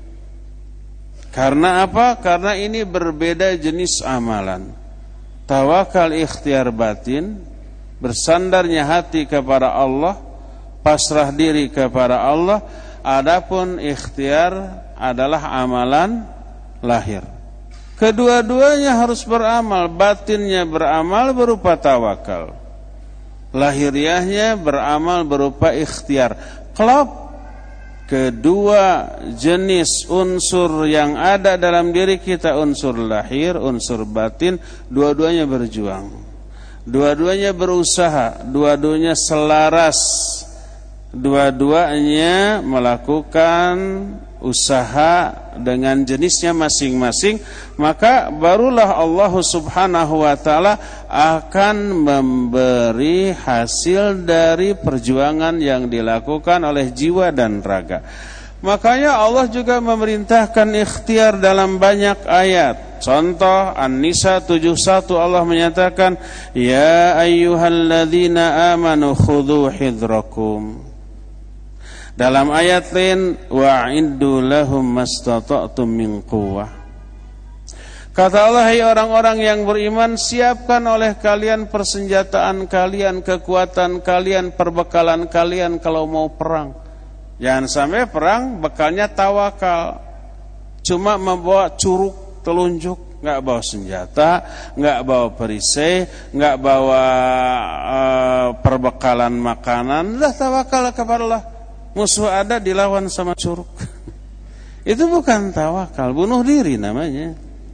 Karena apa? Karena ini berbeda jenis amalan. Tawakal ikhtiar batin, bersandarnya hati kepada Allah, pasrah diri kepada Allah. Adapun ikhtiar adalah amalan lahir. Kedua-duanya harus beramal, batinnya beramal berupa tawakal, lahiriahnya beramal berupa ikhtiar. Klop kedua jenis unsur yang ada dalam diri kita, unsur lahir, unsur batin, dua-duanya berjuang, dua-duanya berusaha, dua-duanya selaras, dua-duanya melakukan usaha dengan jenisnya masing-masing, maka barulah Allah Subhanahu wa taala akan memberi hasil dari perjuangan yang dilakukan oleh jiwa dan raga. Makanya Allah juga memerintahkan ikhtiar dalam banyak ayat. Contoh An-Nisa tujuh puluh satu, Allah menyatakan, ya ayyuhalladzina amanu khudhu hidrakum. Dalam ayat lain, wa'iddu lahum mastata'tum min quwwah. Kata Allah, hai orang-orang yang beriman, siapkan oleh kalian persenjataan kalian, kekuatan kalian, perbekalan kalian kalau mau perang. Jangan sampai perang bekalnya tawakal, cuma membawa curug telunjuk, Nggak bawa senjata, nggak bawa perisai, nggak bawa uh, perbekalan makanan. Udah tawakal kepada Allah. Musuh ada dilawan sama curug. Itu bukan tawakal, bunuh diri namanya.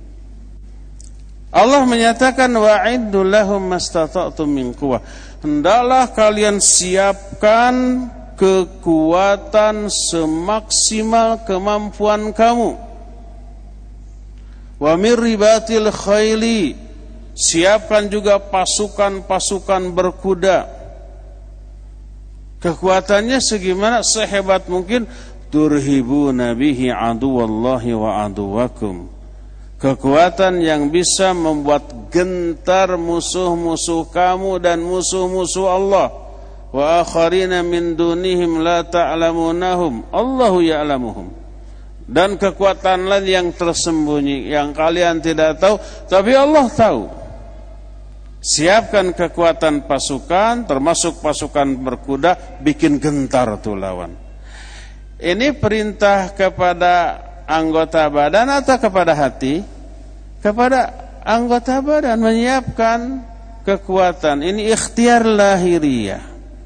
Allah menyatakan wa'iddu lahum mastata'tum min quwwah. Hendaklah kalian siapkan kekuatan semaksimal kemampuan kamu. Wa mir ribatil khayli, siapkan juga pasukan-pasukan berkuda. Kekuatannya segimana? Sehebat mungkin. Turhibuna bihi aduwallahi wa aduwakum. Kekuatan yang bisa membuat gentar musuh-musuh kamu dan musuh-musuh Allah. Wa akharina min dunihim la ta'lamunahum Allahu ya'lamuhum. Dan kekuatan lain yang tersembunyi, yang kalian tidak tahu, tapi Allah tahu. Siapkan kekuatan pasukan, termasuk pasukan berkuda, bikin gentar tuh lawan. Ini perintah kepada anggota badan atau kepada hati? Kepada anggota badan, menyiapkan kekuatan. Ini ikhtiar lahiriah.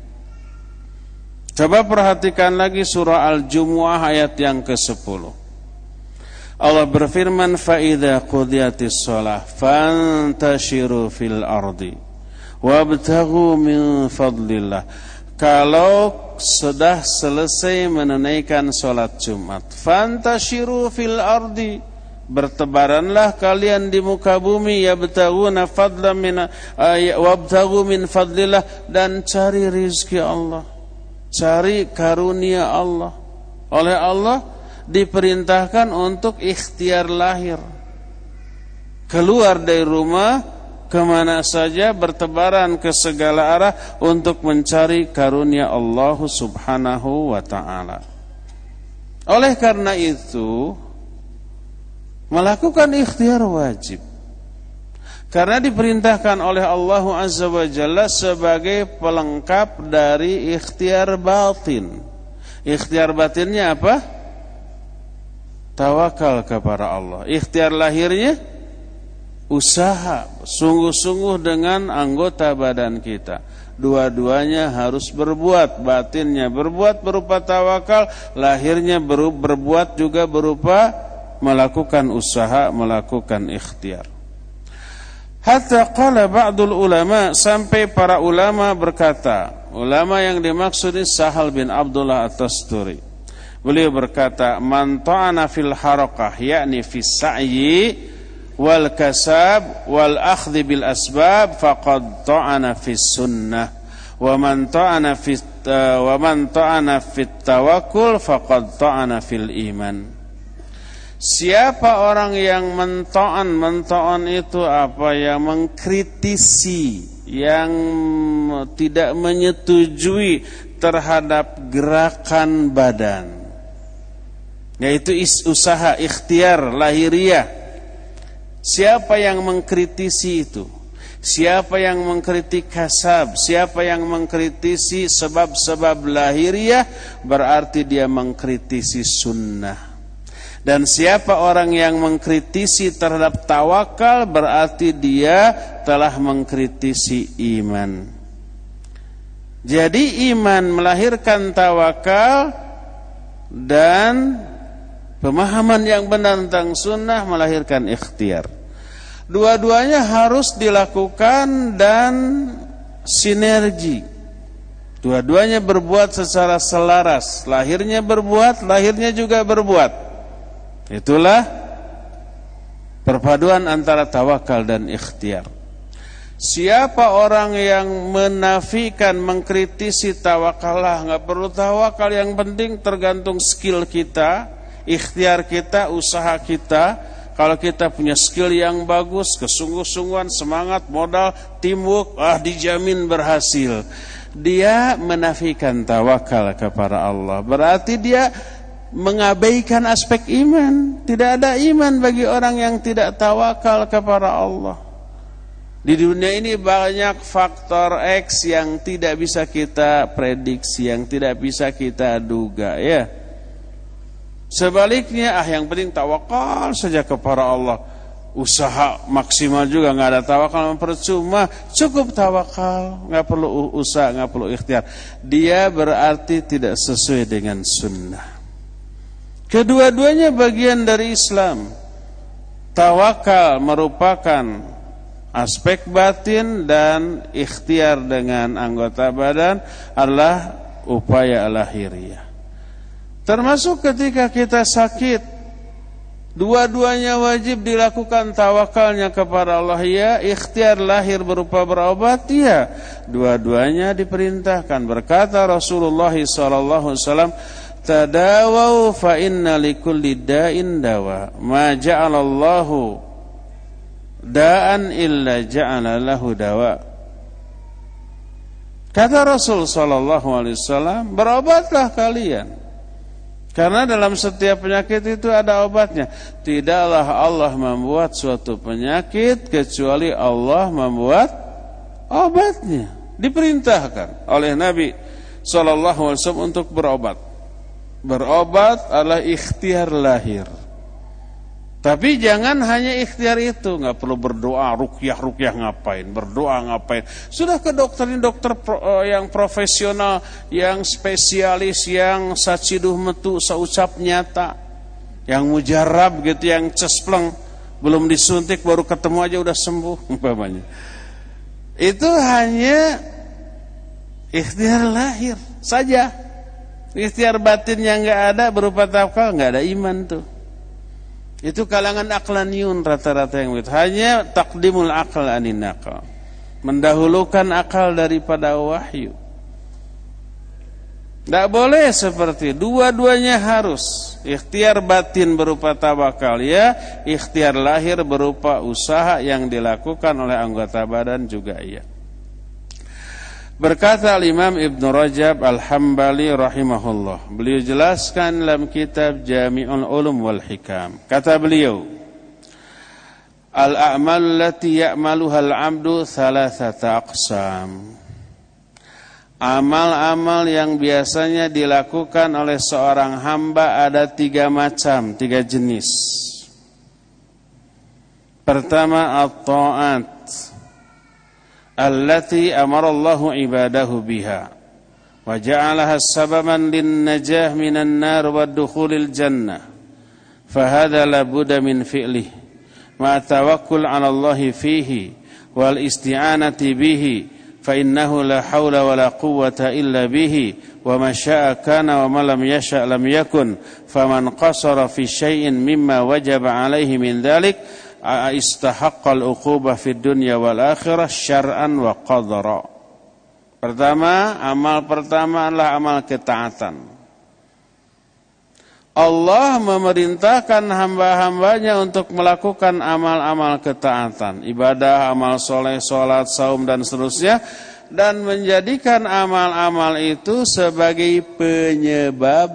Coba perhatikan lagi surah Al-Jumu'ah ayat yang kesepuluh. Allah berfirman, فَإِذَا قُضِيَتِ الصَّلَاةِ فَانْتَشِرُوا فِي الْأَرْضِ وَابْتَغُوا مِنْ فَضْلِ اللَّهِ. Kalau sudah selesai menunaikan sholat Jumat, فَانْتَشِرُوا فِي الْأَرْضِ, bertebaranlah kalian di muka bumi, yabtaghuna fadlan min wabtaghu min fadlillah, dan cari rizki Allah, cari karunia Allah. Oleh Allah diperintahkan untuk ikhtiar lahir, keluar dari rumah kemana saja, bertebaran ke segala arah untuk mencari karunia Allah subhanahu wa ta'ala. Oleh karena itu melakukan ikhtiar wajib, karena diperintahkan oleh Allah Azza wa Jalla sebagai pelengkap dari ikhtiar batin. Ikhtiar batinnya apa? Tawakal kepada Allah. Ikhtiar lahirnya usaha, sungguh-sungguh dengan anggota badan kita. Dua-duanya harus berbuat. Batinnya berbuat berupa tawakal, lahirnya berbuat juga berupa melakukan usaha, melakukan ikhtiar. Hatta qala ba'dul ulama, sampai para ulama berkata, ulama yang dimaksud ini Sahal bin Abdullah At-Tasturi. Beliau berkata, man ta'ana fil harakah, yakni fis sa'yi wal kasab wal akhdhi bil asbab, faqad ta'ana fis sunnah. Wa man ta'ana fit wa man ta'ana fit tawakkul, faqad ta'ana fil iman. Siapa orang yang mento'an, mento'an itu apa? Yang mengkritisi, yang tidak menyetujui terhadap gerakan badan, yaitu usaha ikhtiar lahiriah. Siapa yang mengkritisi itu? Siapa yang mengkritik kasab? Siapa yang mengkritisi sebab-sebab lahiriah? Berarti dia mengkritisi sunnah. Dan siapa orang yang mengkritisi terhadap tawakal, berarti dia telah mengkritisi iman. Jadi iman melahirkan tawakal, dan pemahaman yang benar tentang sunnah melahirkan ikhtiar. Dua-duanya harus dilakukan dan sinergi. Dua-duanya berbuat secara selaras. Lahirnya berbuat, lahirnya juga berbuat. Itulah perpaduan antara tawakal dan ikhtiar. Siapa orang yang menafikan, mengkritisi tawakal, lah nggak perlu tawakal, yang penting tergantung skill kita, ikhtiar kita, usaha kita. Kalau kita punya skill yang bagus, kesungguh-sungguhan, semangat, modal, teamwork, ah dijamin berhasil. Dia menafikan tawakal kepada Allah, berarti dia mengabaikan aspek iman. Tidak ada iman bagi orang yang tidak tawakal kepada Allah. Di dunia ini banyak faktor X yang tidak bisa kita prediksi, yang tidak bisa kita duga, ya. Sebaliknya, ah yang penting tawakal saja kepada Allah. usaha maksimal juga nggak ada tawakal, percuma. Cukup tawakal, nggak perlu usaha, nggak perlu ikhtiar. Dia berarti tidak sesuai dengan sunnah. Kedua-duanya bagian dari Islam. Tawakal merupakan aspek batin dan ikhtiar dengan anggota badan adalah upaya lahiriah. Termasuk ketika kita sakit, dua-duanya wajib dilakukan tawakalnya kepada Allah, ya. Ikhtiar lahir berupa berobat, ya. Dua-duanya diperintahkan. Berkata Rasulullah sallallahu alaihi wasallam, tadawau fa inna likulli da'in dawa, ma ja'alallahu da'an illa ja'ala lahu dawa. Kata Rasul sallallahu alaihi wasallam, berobatlah kalian, karena dalam setiap penyakit itu ada obatnya. Tidaklah Allah membuat suatu penyakit kecuali Allah membuat obatnya. Diperintahkan oleh Nabi sallallahu alaihi wasallam untuk berobat. Berobat adalah ikhtiar lahir. Tapi jangan hanya ikhtiar itu, nggak perlu berdoa, rukyah-rukyah ngapain, berdoa ngapain. Sudah ke dokter ini dokter pro, yang profesional, yang spesialis, yang saciduh metu saucap nyata, yang mujarab gitu, yang cespleng, belum disuntik baru ketemu aja udah sembuh umpamanya. Itu hanya ikhtiar lahir saja. Ikhtiar batin yang nggak ada berupa tawakal, nggak ada iman tuh. Itu kalangan aqlaniun rata-rata yang begitu. Hanya taqdimul aql anin naql, mendahulukan akal daripada wahyu. Tidak boleh seperti dua-duanya harus. Ikhtiar batin berupa tawakal, ya. Ikhtiar lahir berupa usaha yang dilakukan oleh anggota badan juga, ya. Berkata Imam Ibn Rajab Al-Hambali rahimahullah, beliau jelaskan dalam kitab Jami'ul Ulum wal Hikam. Kata beliau, al-a'mal allati ya'maluha al-'abdu thalathata aqsam. Amal-amal yang biasanya dilakukan oleh seorang hamba ada tiga macam, tiga jenis. Pertama, at-ta'at allati amarallahu ibadahu biha wa ja'alaha sababan lin-najah minan nar wa dukhulil jannah, fahadha la budda min fi'lihi ma tawakkul 'ala Allah fihi wal isti'anati bihi, fa innahu la haula wa la quwwata illa bihi, wa ma syaa kana wa ma lam yasha' lam yakun, faman qasara fi syai'in mimma wajaba 'alaihi min dzalik istahaqqal uqubah fid dunya wal akhirah syar'an wa qadara. Pertama, amal pertama adalah amal ketaatan. Allah memerintahkan hamba-hambanya untuk melakukan amal-amal ketaatan, ibadah, amal soleh, salat, saum dan seterusnya, dan menjadikan amal-amal itu sebagai penyebab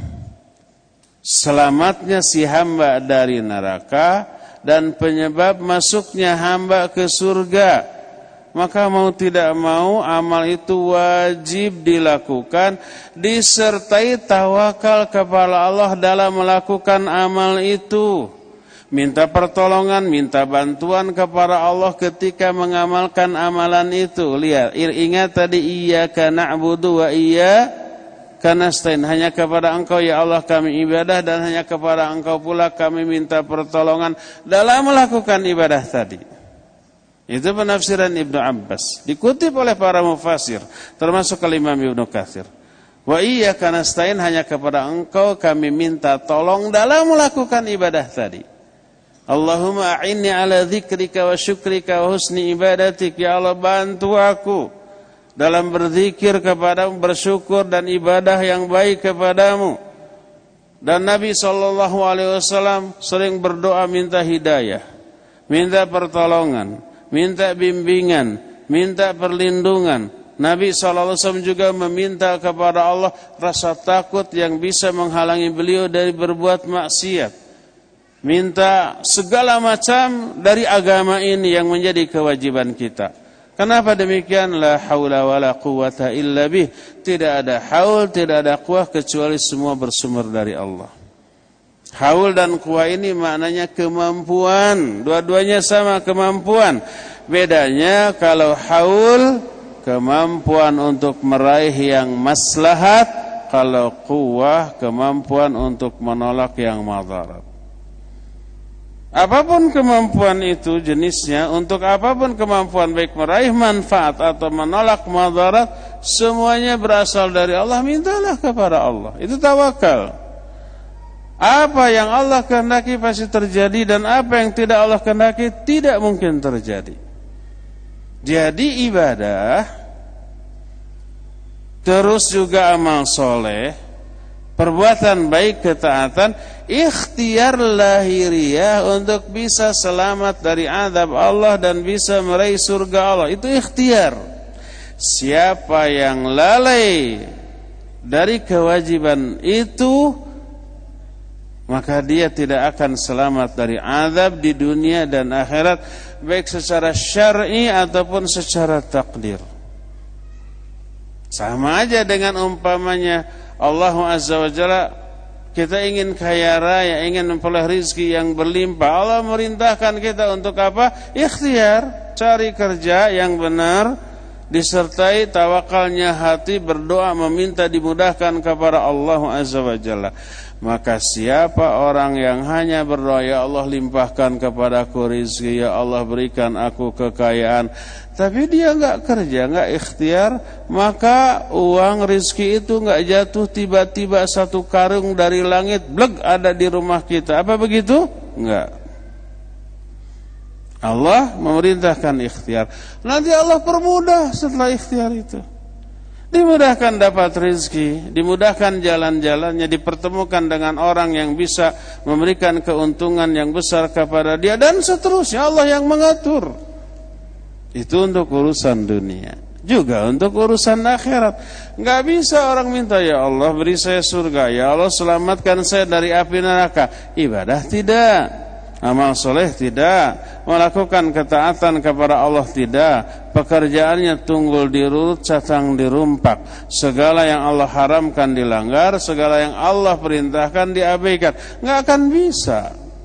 selamatnya si hamba dari neraka dan penyebab masuknya hamba ke surga. Maka mau tidak mau amal itu wajib dilakukan, disertai tawakal kepada Allah dalam melakukan amal itu. Minta pertolongan, minta bantuan kepada Allah ketika mengamalkan amalan itu. Lihat, ingat tadi, iyyaka na'budu wa iyyaka nasta'in. Hanya kepada Engkau ya Allah kami ibadah, dan hanya kepada Engkau pula kami minta pertolongan dalam melakukan ibadah tadi. Itu penafsiran Ibnu Abbas, dikutip oleh para mufassir, termasuk Imam Ibnu Katsir. Wa iyyaka nasta'in, hanya kepada Engkau kami minta tolong dalam melakukan ibadah tadi. Allahumma a'inni ala dzikrika wa syukrika wa husni ibadatik. Ya Allah, bantu aku dalam berzikir kepadamu, bersyukur dan ibadah yang baik kepadamu. Dan Nabi sallallahu alaihi wasallam sering berdoa minta hidayah, minta pertolongan, minta bimbingan, minta perlindungan. Nabi sallallahu alaihi wasallam juga meminta kepada Allah rasa takut yang bisa menghalangi beliau dari berbuat maksiat. Minta segala macam dari agama ini yang menjadi kewajiban kita. Kenapa demikian? La haula wala quwwata illa bih. Tidak ada haul, tidak ada kuah kecuali semua bersumber dari Allah. Haul dan quwa ini maknanya kemampuan, dua-duanya sama kemampuan. Bedanya kalau haul kemampuan untuk meraih yang maslahat, kalau quwah kemampuan untuk menolak yang madarat. Apapun kemampuan itu jenisnya, untuk apapun kemampuan baik meraih manfaat atau menolak madarat, semuanya berasal dari Allah. Mintalah kepada Allah, itu tawakal. Apa yang Allah kehendaki pasti terjadi, dan apa yang tidak Allah kehendaki tidak mungkin terjadi. Jadi ibadah, terus juga amal soleh, perbuatan baik, ketaatan, ikhtiar lahiriah untuk bisa selamat dari azab Allah dan bisa meraih surga Allah. Itu ikhtiar. Siapa yang lalai dari kewajiban itu, maka dia tidak akan selamat dari azab di dunia dan akhirat, baik secara syar'i ataupun secara takdir. Sama aja dengan umpamanya Allah Azza wa Jalla, kita ingin kaya raya, ingin memperoleh rizki yang berlimpah. Allah merintahkan kita untuk apa? Ikhtiar, cari kerja yang benar, disertai tawakalnya hati, berdoa meminta dimudahkan kepada Allah Azza wa Jalla. Maka siapa orang yang hanya berdoa, ya Allah limpahkan kepadaku rizki, ya Allah berikan aku kekayaan, tapi dia enggak kerja, enggak ikhtiar, maka uang rizki itu enggak jatuh tiba-tiba satu karung dari langit, bleg ada di rumah kita. Apa begitu? Enggak. Allah memerintahkan ikhtiar. Nanti Allah permudah setelah ikhtiar itu. Dimudahkan dapat rezeki, dimudahkan jalan-jalannya, dipertemukan dengan orang yang bisa memberikan keuntungan yang besar kepada dia, dan seterusnya. Allah yang mengatur. Itu untuk urusan dunia, juga untuk urusan akhirat. Enggak bisa orang minta, ya Allah beri saya surga, ya Allah selamatkan saya dari api neraka. Ibadah tidak, amal soleh tidak, melakukan ketaatan kepada Allah tidak, pekerjaannya tunggul dirurut, cacang dirumpak, segala yang Allah haramkan dilanggar, segala yang Allah perintahkan diabaikan. Enggak akan bisa.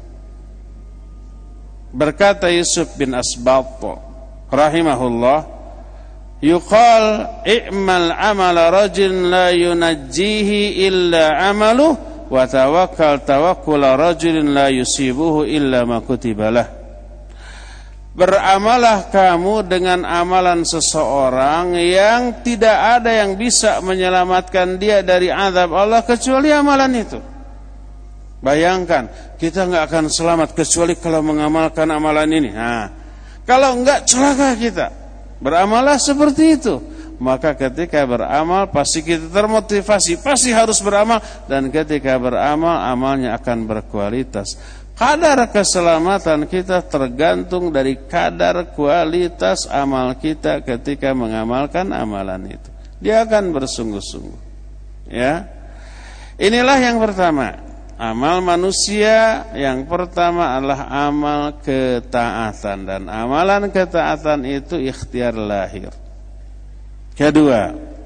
Berkata Yusuf bin Asbat rahimahullah, yuqal i'mal amala rajul la yunajjihi illa amaluh, wa tawakkal tawakkula rajulin la yusibuhu illa ma kutibalah. Beramalah kamu dengan amalan seseorang yang tidak ada yang bisa menyelamatkan dia dari azab Allah kecuali amalan itu. Bayangkan, kita enggak akan selamat kecuali kalau mengamalkan amalan ini. Nah, kalau enggak celaka kita. Beramalah seperti itu. Maka ketika beramal pasti kita termotivasi, pasti harus beramal, dan ketika beramal amalnya akan berkualitas. Kadar keselamatan kita tergantung dari kadar kualitas amal kita ketika mengamalkan amalan itu. Dia akan bersungguh-sungguh. Ya. Inilah yang pertama. Amal manusia yang pertama adalah amal ketaatan, dan amalan ketaatan itu ikhtiar lahir. Kedua,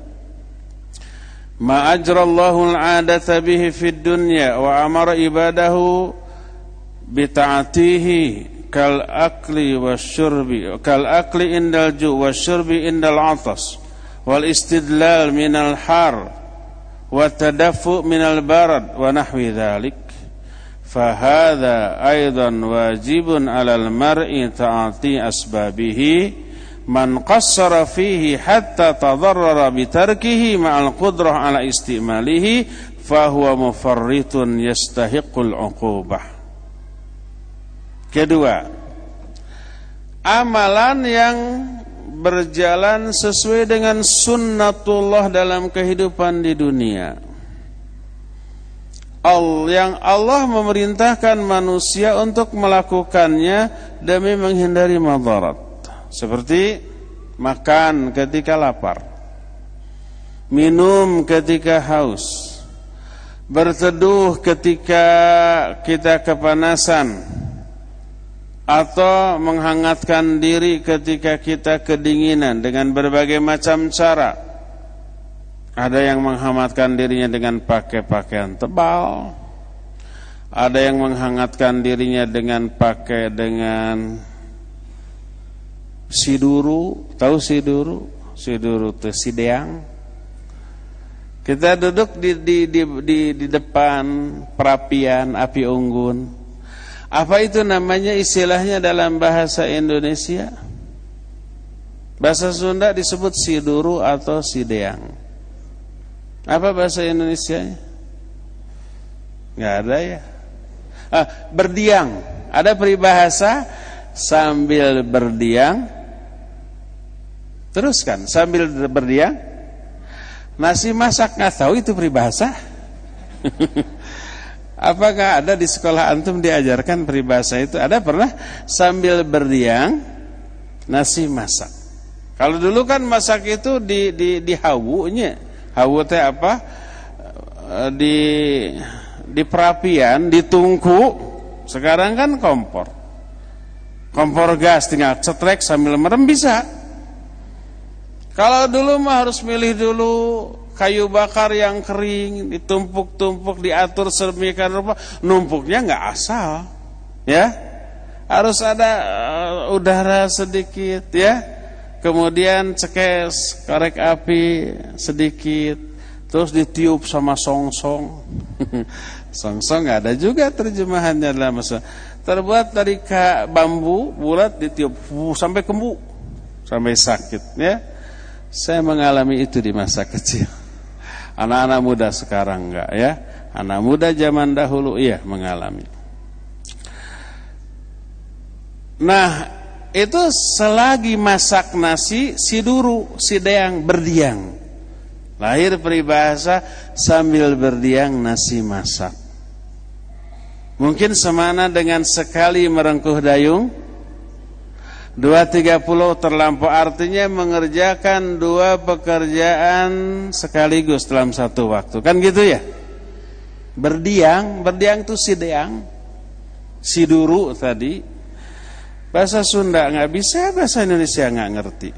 ma ajrallahu al-'adata bihi fid dunya wa amara ibadahu bi ta'atihi kal akli wasyurbi kal akli indal ju' wasyurbi indal 'atas wal istidlal minal har wa tadaffu minal barad wa nahwi dhalik, fa hadha aidan wajibun 'alal mar'i ta'ati asbabihi man qassara fihi hatta tadarrara bitarkihi ma'al qudrah 'ala istimalihi fa huwa mufarritun yastahiqul 'uqubah. Kedua, amalan yang berjalan sesuai dengan sunnatullah dalam kehidupan di dunia, Allah yang Allah memerintahkan manusia untuk melakukannya demi menghindari madarat, seperti makan ketika lapar, minum ketika haus, berteduh ketika kita kepanasan, atau menghangatkan diri ketika kita kedinginan dengan berbagai macam cara. Ada yang menghangatkan dirinya dengan pakai pakaian tebal, Ada yang menghangatkan dirinya dengan pakai dengan siduru, tahu siduru? Siduru itu sideang. Kita duduk di di di di, di depan perapian api unggun. Apa itu namanya istilahnya dalam bahasa Indonesia? Bahasa Sunda disebut siduru atau sideang. Apa bahasa Indonesianya? Enggak ada ya. Ah, berdiang. Ada peribahasa sambil berdiang. Teruskan sambil berdiam. Nasi masak, nggak tahu itu peribahasa. Apakah ada di sekolah antum diajarkan peribahasa itu? Ada pernah sambil berdiam nasi masak. Kalau dulu kan masak itu di di di hawunya. Hawu teh apa? Di di perapian, di tungku. Sekarang kan kompor. Kompor gas tinggal cetrek sambil merem bisa. Kalau dulu mah harus milih dulu kayu bakar yang kering, ditumpuk-tumpuk, diatur sedemikian rupa, numpuknya nggak asal, ya, harus ada uh, udara sedikit, ya, kemudian cekes korek api sedikit, terus ditiup sama songsong, songsong nggak ada juga terjemahannya dalam bahasa, terbuat dari bambu bulat ditiup sampai kembu, sampai sakit, ya. Saya mengalami itu di masa kecil. Anak-anak muda sekarang enggak, ya. Anak muda zaman dahulu iya mengalami. Nah, itu selagi masak nasi siduru, sideang, berdiang. Lahir peribahasa sambil berdiang nasi masak. Mungkin semana dengan sekali merengkuh dayung. Dua tiga puluh terlampau, artinya mengerjakan dua pekerjaan sekaligus dalam satu waktu. Kan gitu ya? Berdiang, berdiang itu sideang, siduru tadi. Bahasa Sunda nggak bisa, bahasa Indonesia nggak ngerti.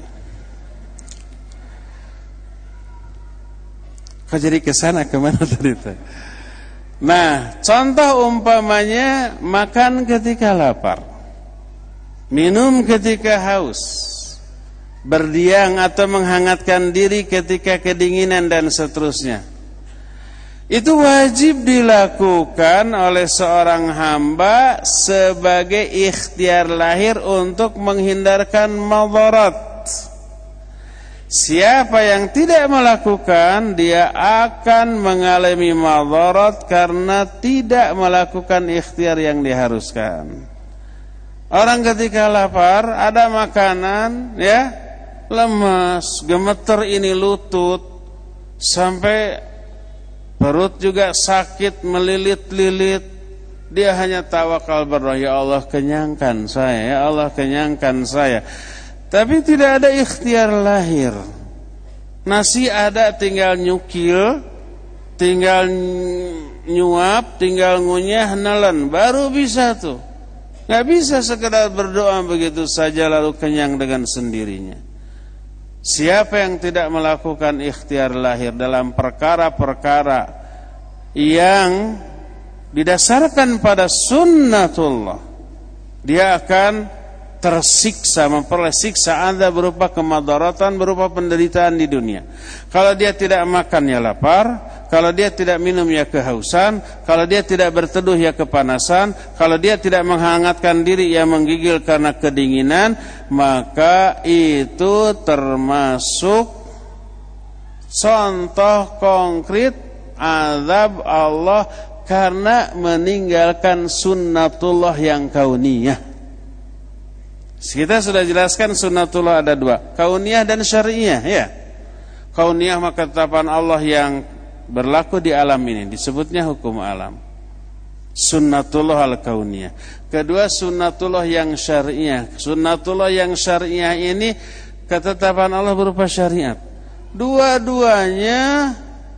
Kok jadi kesana kemana tadi? Nah, contoh umpamanya makan ketika lapar, minum ketika haus, berdiam atau menghangatkan diri ketika kedinginan dan seterusnya. Itu wajib dilakukan oleh seorang hamba sebagai ikhtiar lahir untuk menghindarkan madarat. Siapa yang tidak melakukan, dia akan mengalami madarat karena tidak melakukan ikhtiar yang diharuskan. Orang ketika lapar, ada makanan, ya, lemas, gemeter ini lutut, sampai perut juga sakit, melilit-lilit. Dia hanya tawakal berdoa, ya Allah kenyangkan saya, ya Allah kenyangkan saya. Tapi tidak ada ikhtiar lahir. Nasi ada, tinggal nyukil, tinggal nyuap, tinggal ngunyah, nelen, baru bisa tuh. Gak bisa sekedar berdoa begitu saja lalu kenyang dengan sendirinya. Siapa yang tidak melakukan ikhtiar lahir dalam perkara-perkara yang didasarkan pada sunnatullah, dia akan tersiksa, memperoleh siksa azab berupa kemadaratan, berupa penderitaan di dunia. Kalau dia tidak makan ya lapar, kalau dia tidak minum ya kehausan, kalau dia tidak berteduh ya kepanasan, kalau dia tidak menghangatkan diri ya menggigil karena kedinginan, maka itu termasuk contoh konkret azab Allah karena meninggalkan sunnatullah yang kauniyah. Kita sudah jelaskan sunnatullah ada dua, kauniyah dan syariah, ya. Kauniyah maka ketetapan Allah yang berlaku di alam ini, disebutnya hukum alam. Sunnatullah al-kauniyah. Kedua, sunnatullah yang syariah. Sunnatullah yang syariah ini ketetapan Allah berupa syariat. Dua-duanya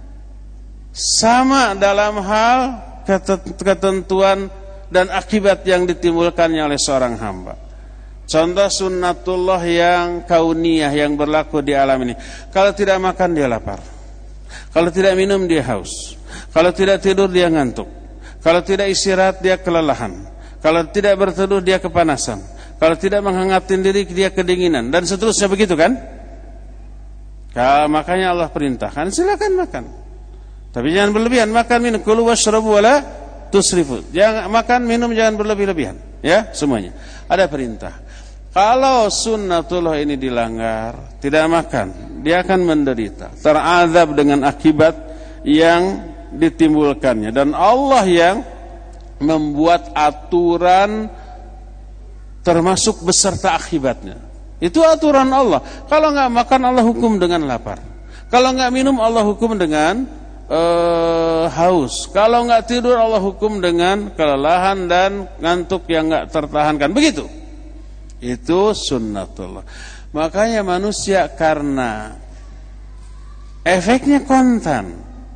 sama dalam hal ketentuan dan akibat yang ditimbulkannya oleh seorang hamba. Contoh sunnatullah yang kauniyah yang berlaku di alam ini. Kalau tidak makan dia lapar. Kalau tidak minum dia haus. Kalau tidak tidur dia ngantuk. Kalau tidak istirahat dia kelelahan. Kalau tidak berteduh dia kepanasan. Kalau tidak menghangatkan diri dia kedinginan dan seterusnya begitu kan? Kalau makanya Allah perintahkan silakan makan. Tapi jangan berlebihan, makan minum kulu washrabu wala tusrifu. Jangan makan minum jangan berlebih-lebihan, ya, semuanya. Ada perintah. Kalau sunnatullah ini dilanggar, tidak makan, dia akan menderita, terazab dengan akibat yang ditimbulkannya, dan Allah yang membuat aturan termasuk beserta akibatnya. Itu aturan Allah. Kalau enggak makan Allah hukum dengan lapar. Kalau enggak minum Allah hukum dengan uh, haus. Kalau enggak tidur Allah hukum dengan kelelahan dan ngantuk yang enggak tertahankan. Begitu. Itu sunnatullah. Makanya manusia karena efeknya kontan,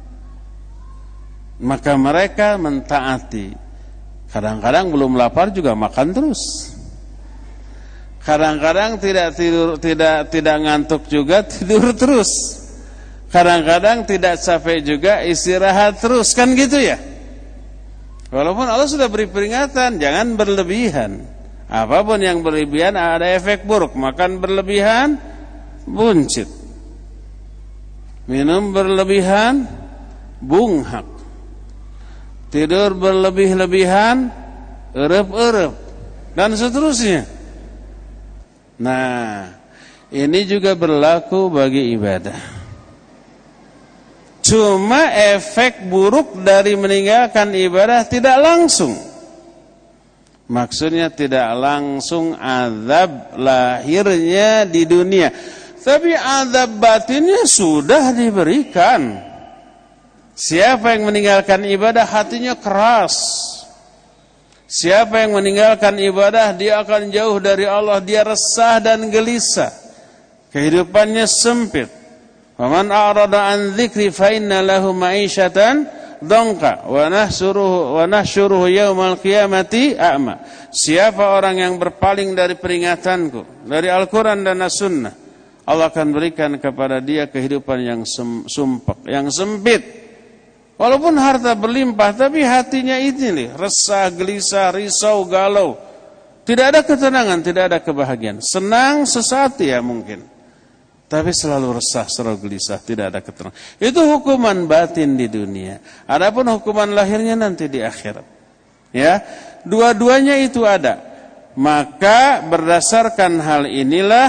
maka mereka mentaati. Kadang-kadang belum lapar juga makan terus. Kadang-kadang tidak tidur, tidak tidak ngantuk juga tidur terus. Kadang-kadang tidak capek juga istirahat terus, kan gitu ya. Walaupun Allah sudah beri peringatan, jangan berlebihan. Apapun yang berlebihan ada efek buruk. Makan berlebihan buncit. Minum berlebihan bunghak. Tidur berlebih-lebihan erep-erep dan seterusnya. Nah, ini juga berlaku bagi ibadah. Cuma efek buruk dari meninggalkan ibadah tidak langsung. Maksudnya tidak langsung azab lahirnya di dunia, tapi azab batinnya sudah diberikan. Siapa yang meninggalkan ibadah hatinya keras. Siapa yang meninggalkan ibadah dia akan jauh dari Allah, dia resah dan gelisah. Kehidupannya sempit. Waman a'rada an dzikri fa inna lahu ma'isyatan dhanka wa nahsuruhu wa nahsyuruhu yaumal qiyamati a'ma. Siapa orang yang berpaling dari peringatanku, dari Al-Qur'an dan As-Sunnah, Allah akan berikan kepada dia kehidupan yang sumpek, yang sempit. Walaupun harta berlimpah, tapi hatinya ini nih, resah, gelisah, risau, galau. Tidak ada ketenangan, tidak ada kebahagiaan. Senang sesaat ya mungkin, tapi selalu resah, selalu gelisah, tidak ada ketenangan. Itu hukuman batin di dunia. Adapun hukuman lahirnya nanti di akhirat. Ya, dua-duanya itu ada. Maka berdasarkan hal inilah,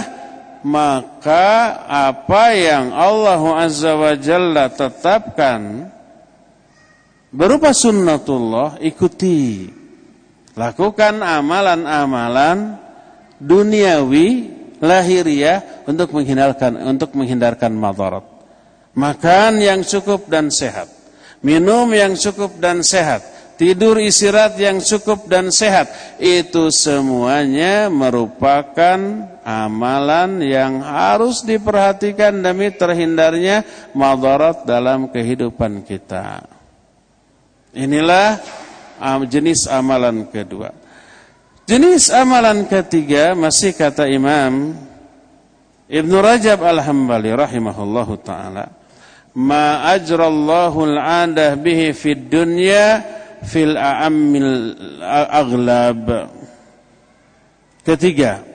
maka apa yang Allah Azza wa Jalla tetapkan berupa sunnatullah, ikuti. Lakukan amalan-amalan duniawi lahiriah untuk menghindarkan untuk menghindarkan madarat. Makan yang cukup dan sehat, minum yang cukup dan sehat, tidur istirahat yang cukup dan sehat. Itu semuanya merupakan amalan yang harus diperhatikan demi terhindarnya madarat dalam kehidupan kita. Inilah jenis amalan kedua. Jenis amalan ketiga masih kata Imam Ibnu Rajab Al-Hambali rahimahullahu ta'ala, ma ajrallahu al-'adah bihi fid dunya fil a'ammil aghlab. Ketiga,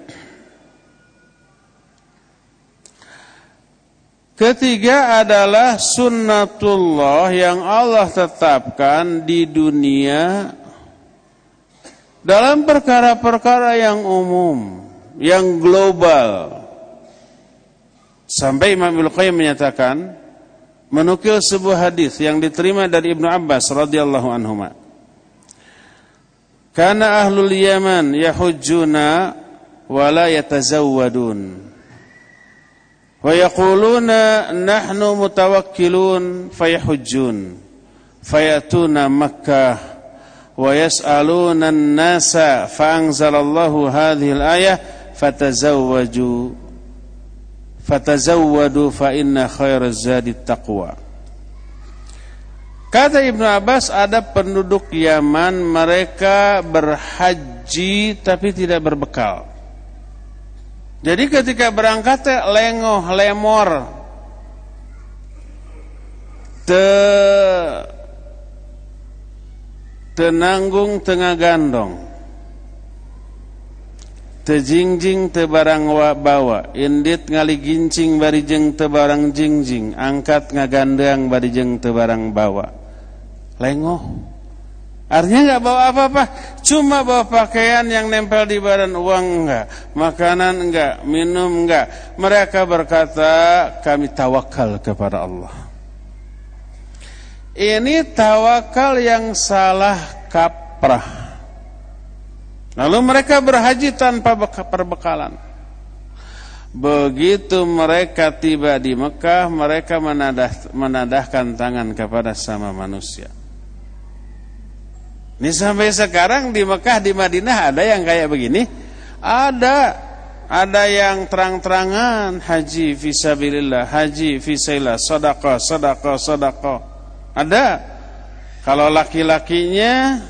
Ketiga adalah sunnatullah yang Allah tetapkan di dunia dalam perkara-perkara yang umum, yang global. Sampai Imam Ibnu Qayyim menyatakan, menukil sebuah hadis yang diterima dari Ibnu Abbas radhiyallahu anhuma. Kana ahlul Yaman yahujjuna wa la yatazawwadun. Wa yaquluna nahnu mutawakkilun fayahujjun fayatuna Makkah wa yas'aluna an-nasa fa anzalallahu hadhihi al-ayah fatazawwaju fatazawwadu fa inna khairaz zadi taqwa. Kata Ibnu Abbas, ada penduduk Yaman, mereka berhaji tapi tidak berbekal. Jadi ketika berangkat lengoh lemor, te, tenanggung tengah gandong, tejingjing tebarang bawa, indit ngali gincing bari jeung tebarang jingjing, angkat ngagandang bari jeung tebarang bawa. Lengoh. Artinya enggak bawa apa-apa, cuma bawa pakaian yang nempel di badan, uang enggak, makanan enggak, minum enggak. Mereka berkata, kami tawakal kepada Allah. Ini tawakal yang salah kaprah. Lalu mereka berhaji tanpa perbekalan. Begitu mereka tiba di Mekah, mereka menadah, menadahkan tangan kepada sama manusia. Ini sampai sekarang di Mekah, di Madinah ada yang kayak begini? Ada. Ada yang terang-terangan haji fisabilillah, haji fisailah, sedekah, sedekah, sedekah. Ada. Kalau laki-lakinya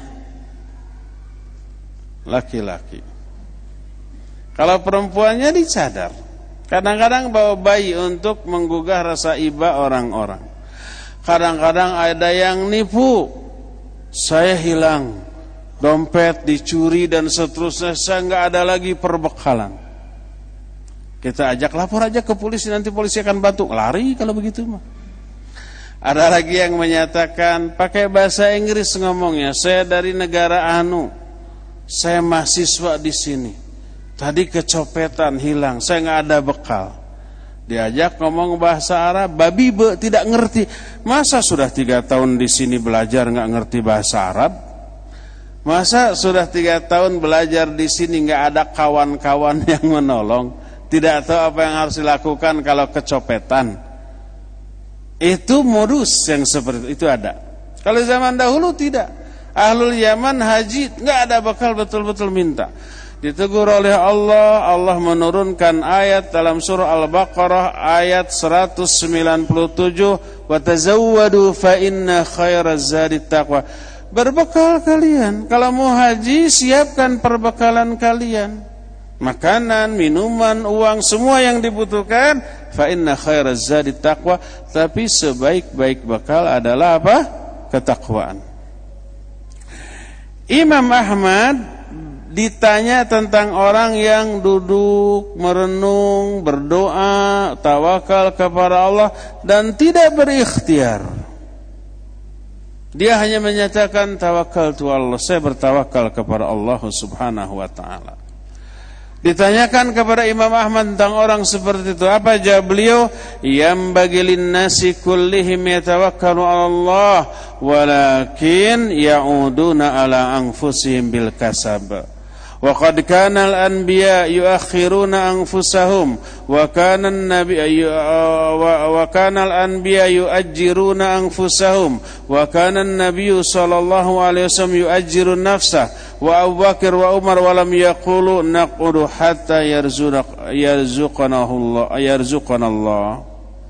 laki-laki. Kalau perempuannya dicadar. Kadang-kadang bawa bayi untuk menggugah rasa iba orang-orang. Kadang-kadang ada yang nipu. Saya hilang, dompet dicuri dan seterusnya, saya nggak ada lagi perbekalan. Kita ajak lapor aja ke polisi, nanti polisi akan bantu. Lari kalau begitu mah. Ada lagi yang menyatakan pakai bahasa Inggris ngomongnya, saya dari negara anu, saya mahasiswa di sini. Tadi kecopetan hilang, saya nggak ada bekal. Diajak ngomong bahasa Arab, babi be, tidak ngerti. Masa sudah tiga tahun di sini belajar nggak ngerti bahasa Arab? Masa sudah tiga tahun belajar di sini nggak ada kawan-kawan yang menolong? Tidak tahu apa yang harus dilakukan kalau kecopetan? Itu modus yang seperti itu ada. Kalau zaman dahulu tidak. Ahlul Yaman haji nggak ada bekal, betul-betul minta. Ditegur oleh Allah, Allah menurunkan ayat dalam surah Al-Baqarah ayat seratus sembilan puluh tujuh, wa tazawwadu fa inna khairaz zadi taqwa. Berbekal kalian, kalau mau haji siapkan perbekalan kalian. Makanan, minuman, uang, semua yang dibutuhkan, fa inna khairaz zadi taqwa, tapi sebaik-baik bekal adalah apa? Ketakwaan. Imam Ahmad ditanya tentang orang yang duduk, merenung, berdoa, tawakal kepada Allah dan tidak berikhtiar. Dia hanya menyatakan tawakal tu Allah, saya bertawakal kepada Allah Subhanahu wa taala. Ditanyakan kepada Imam Ahmad tentang orang seperti itu, apa jawab beliau? Yang bagi linnasi kullihim yatawakkalu 'ala Allah walakin ya'uduna 'ala anfusihim bil kasab. Wa qad kana al-anbiya yuakhiruna anfusahum wa kana an-nabiy wa kana al-anbiya yuajjiruna anfusahum wa kana an-nabiy sallallahu alaihi wasallam yuajjiru nafsah wa Abu Bakar wa Umar wa lam yaqulu naqudu hatta yarzuq yarzuqana Allah yarzuqana Allah.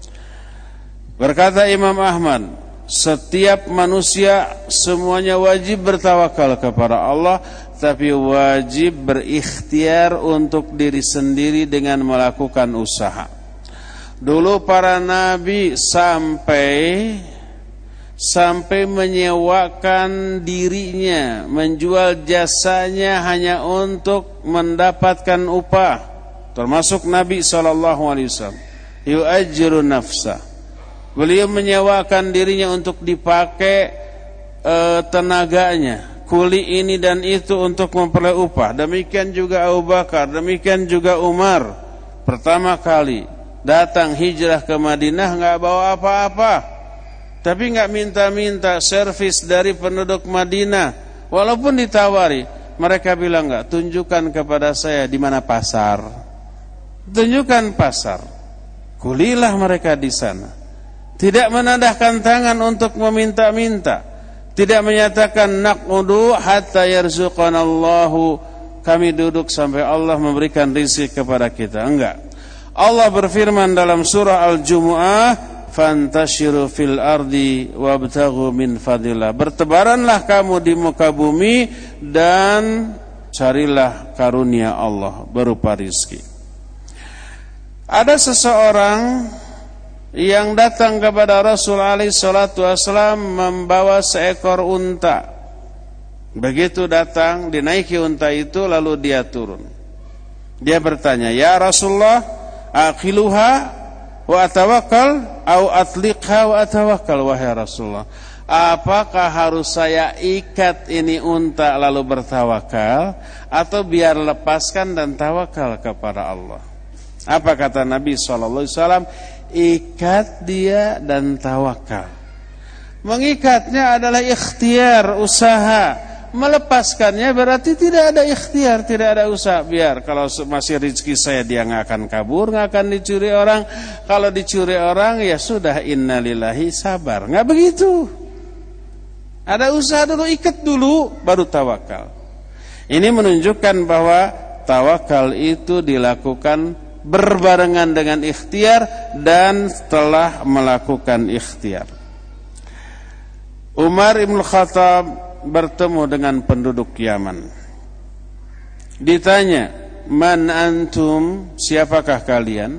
Berkata Imam Ahmad, setiap manusia semuanya wajib bertawakal kepada Allah, tapi wajib berikhtiar untuk diri sendiri dengan melakukan usaha. Dulu para nabi sampai sampai menyewakan dirinya, menjual jasanya hanya untuk mendapatkan upah. Termasuk Nabi sallallahu alaihi wasallam, yu'ajjiru nafsa. Beliau menyewakan dirinya untuk dipakai e, tenaganya. Kuli ini dan itu untuk memperoleh upah. Demikian juga Abu Bakar, demikian juga Umar. Pertama kali datang hijrah ke Madinah enggak bawa apa-apa, tapi enggak minta-minta servis dari penduduk Madinah. Walaupun ditawari, mereka bilang enggak, tunjukkan kepada saya di mana pasar. Tunjukkan pasar. Kulilah mereka di sana. Tidak menadahkan tangan untuk meminta-minta. Tidak menyatakan naqudu hatta yarzuqanallahu, kami duduk sampai Allah memberikan rezeki kepada kita. Enggak. Allah berfirman dalam surah Al-Jumu'ah, fantashiru fil ardi wabtaghu min fadillah. Bertebaranlah kamu di muka bumi dan carilah karunia Allah berupa rezeki. Ada seseorang yang datang kepada Rasul alaihi salatu wasallam membawa seekor unta. Begitu datang, dinaiki unta itu, lalu dia turun. Dia bertanya, "Ya Rasulullah, aqiluha wa atawakkal au atliqha wa atawakkal?" Wahai Rasulullah, apakah harus saya ikat ini unta lalu bertawakal, atau biar lepaskan dan tawakal kepada Allah? Apa kata Nabi shallallahu alaihi wasallam? Ikat dia dan tawakal. Mengikatnya adalah ikhtiar, usaha. Melepaskannya berarti tidak ada ikhtiar, tidak ada usaha. Biar kalau masih rezeki saya, dia nggak akan kabur, nggak akan dicuri orang. Kalau dicuri orang, ya sudah, innalillahi, sabar. Nggak begitu. Ada usaha dulu, ikat dulu, baru tawakal. Ini menunjukkan bahwa tawakal itu dilakukan berbarengan dengan ikhtiar dan telah melakukan ikhtiar. Umar Ibn Khattab bertemu dengan penduduk Yaman. Ditanya, "Man antum? Siapakah kalian?"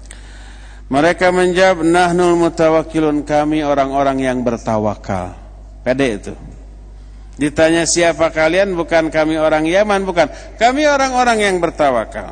Mereka menjawab, "Nahnul mutawakkilun, kami orang-orang yang bertawakal." Pede itu. Ditanya, "Siapa kalian?" Bukan kami orang Yaman, bukan. Kami orang-orang yang bertawakal.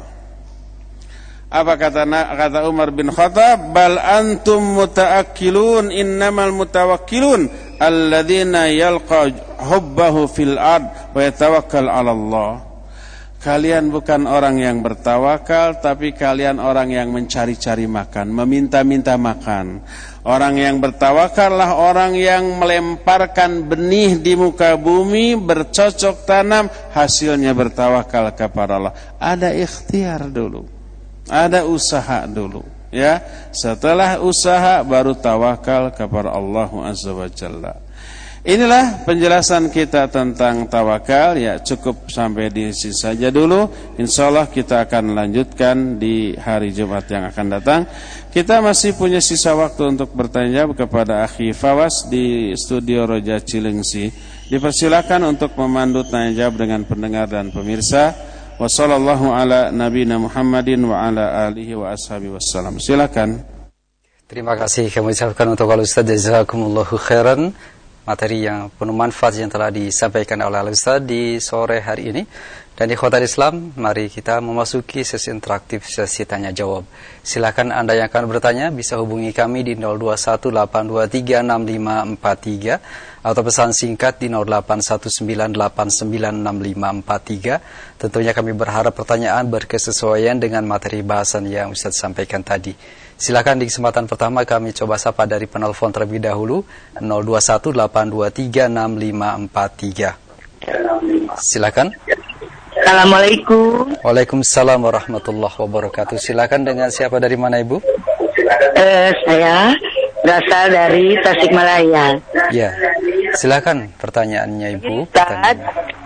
Apa kata kata Umar bin Khattab? "Bal antum mutaakkilun, innamal mutawakkilun alladzina yalqa hubbahu fil ard wa yatawakkal 'ala Allah." Kalian bukan orang yang bertawakal, tapi kalian orang yang mencari-cari makan, meminta-minta makan. Orang yang bertawakallah orang yang melemparkan benih di muka bumi, bercocok tanam, hasilnya bertawakal kepada Allah. Ada ikhtiar dulu, ada usaha dulu, ya. Setelah usaha baru tawakal kepada Allah Azza wa Jalla. Inilah penjelasan kita tentang tawakal. Ya, cukup sampai di sini saja dulu. Insyaallah kita akan lanjutkan di hari Jumat yang akan datang. Kita masih punya sisa waktu untuk bertanya jawab kepada Akhi Fawas di studio Roja Cilengsi. Dipersilakan untuk memandu tanya jawab dengan pendengar dan pemirsa. Wassallallahu ala nabiyina Muhammadin wa ala alihi wa ashabihi wassalam. Silakan. Terima kasih kami ucapkan untuk Al Ustaz, jazakumullahu khairan. Materi yang penuh manfaat yang telah disampaikan oleh Al Ustaz di sore hari ini. Dan di Khotar Islam, mari kita memasuki sesi interaktif, sesi tanya jawab. Silakan Anda yang akan bertanya bisa hubungi kami di nol dua satu delapan dua tiga enam lima empat tiga atau pesan singkat di nol delapan satu sembilan delapan sembilan enam lima empat tiga. Tentunya kami berharap pertanyaan berkesesuaian dengan materi bahasan yang Ustaz sampaikan tadi. Silakan di kesempatan pertama kami coba sapa dari penelpon terlebih dahulu nol dua satu delapan dua tiga enam lima empat tiga. Silakan. Assalamualaikum. Waalaikumsalam warahmatullahi wabarakatuh. Silakan, dengan siapa, dari mana Ibu? Eh, saya berasal dari Tasikmalaya. Ya. Silakan pertanyaannya Ibu. Ustaz,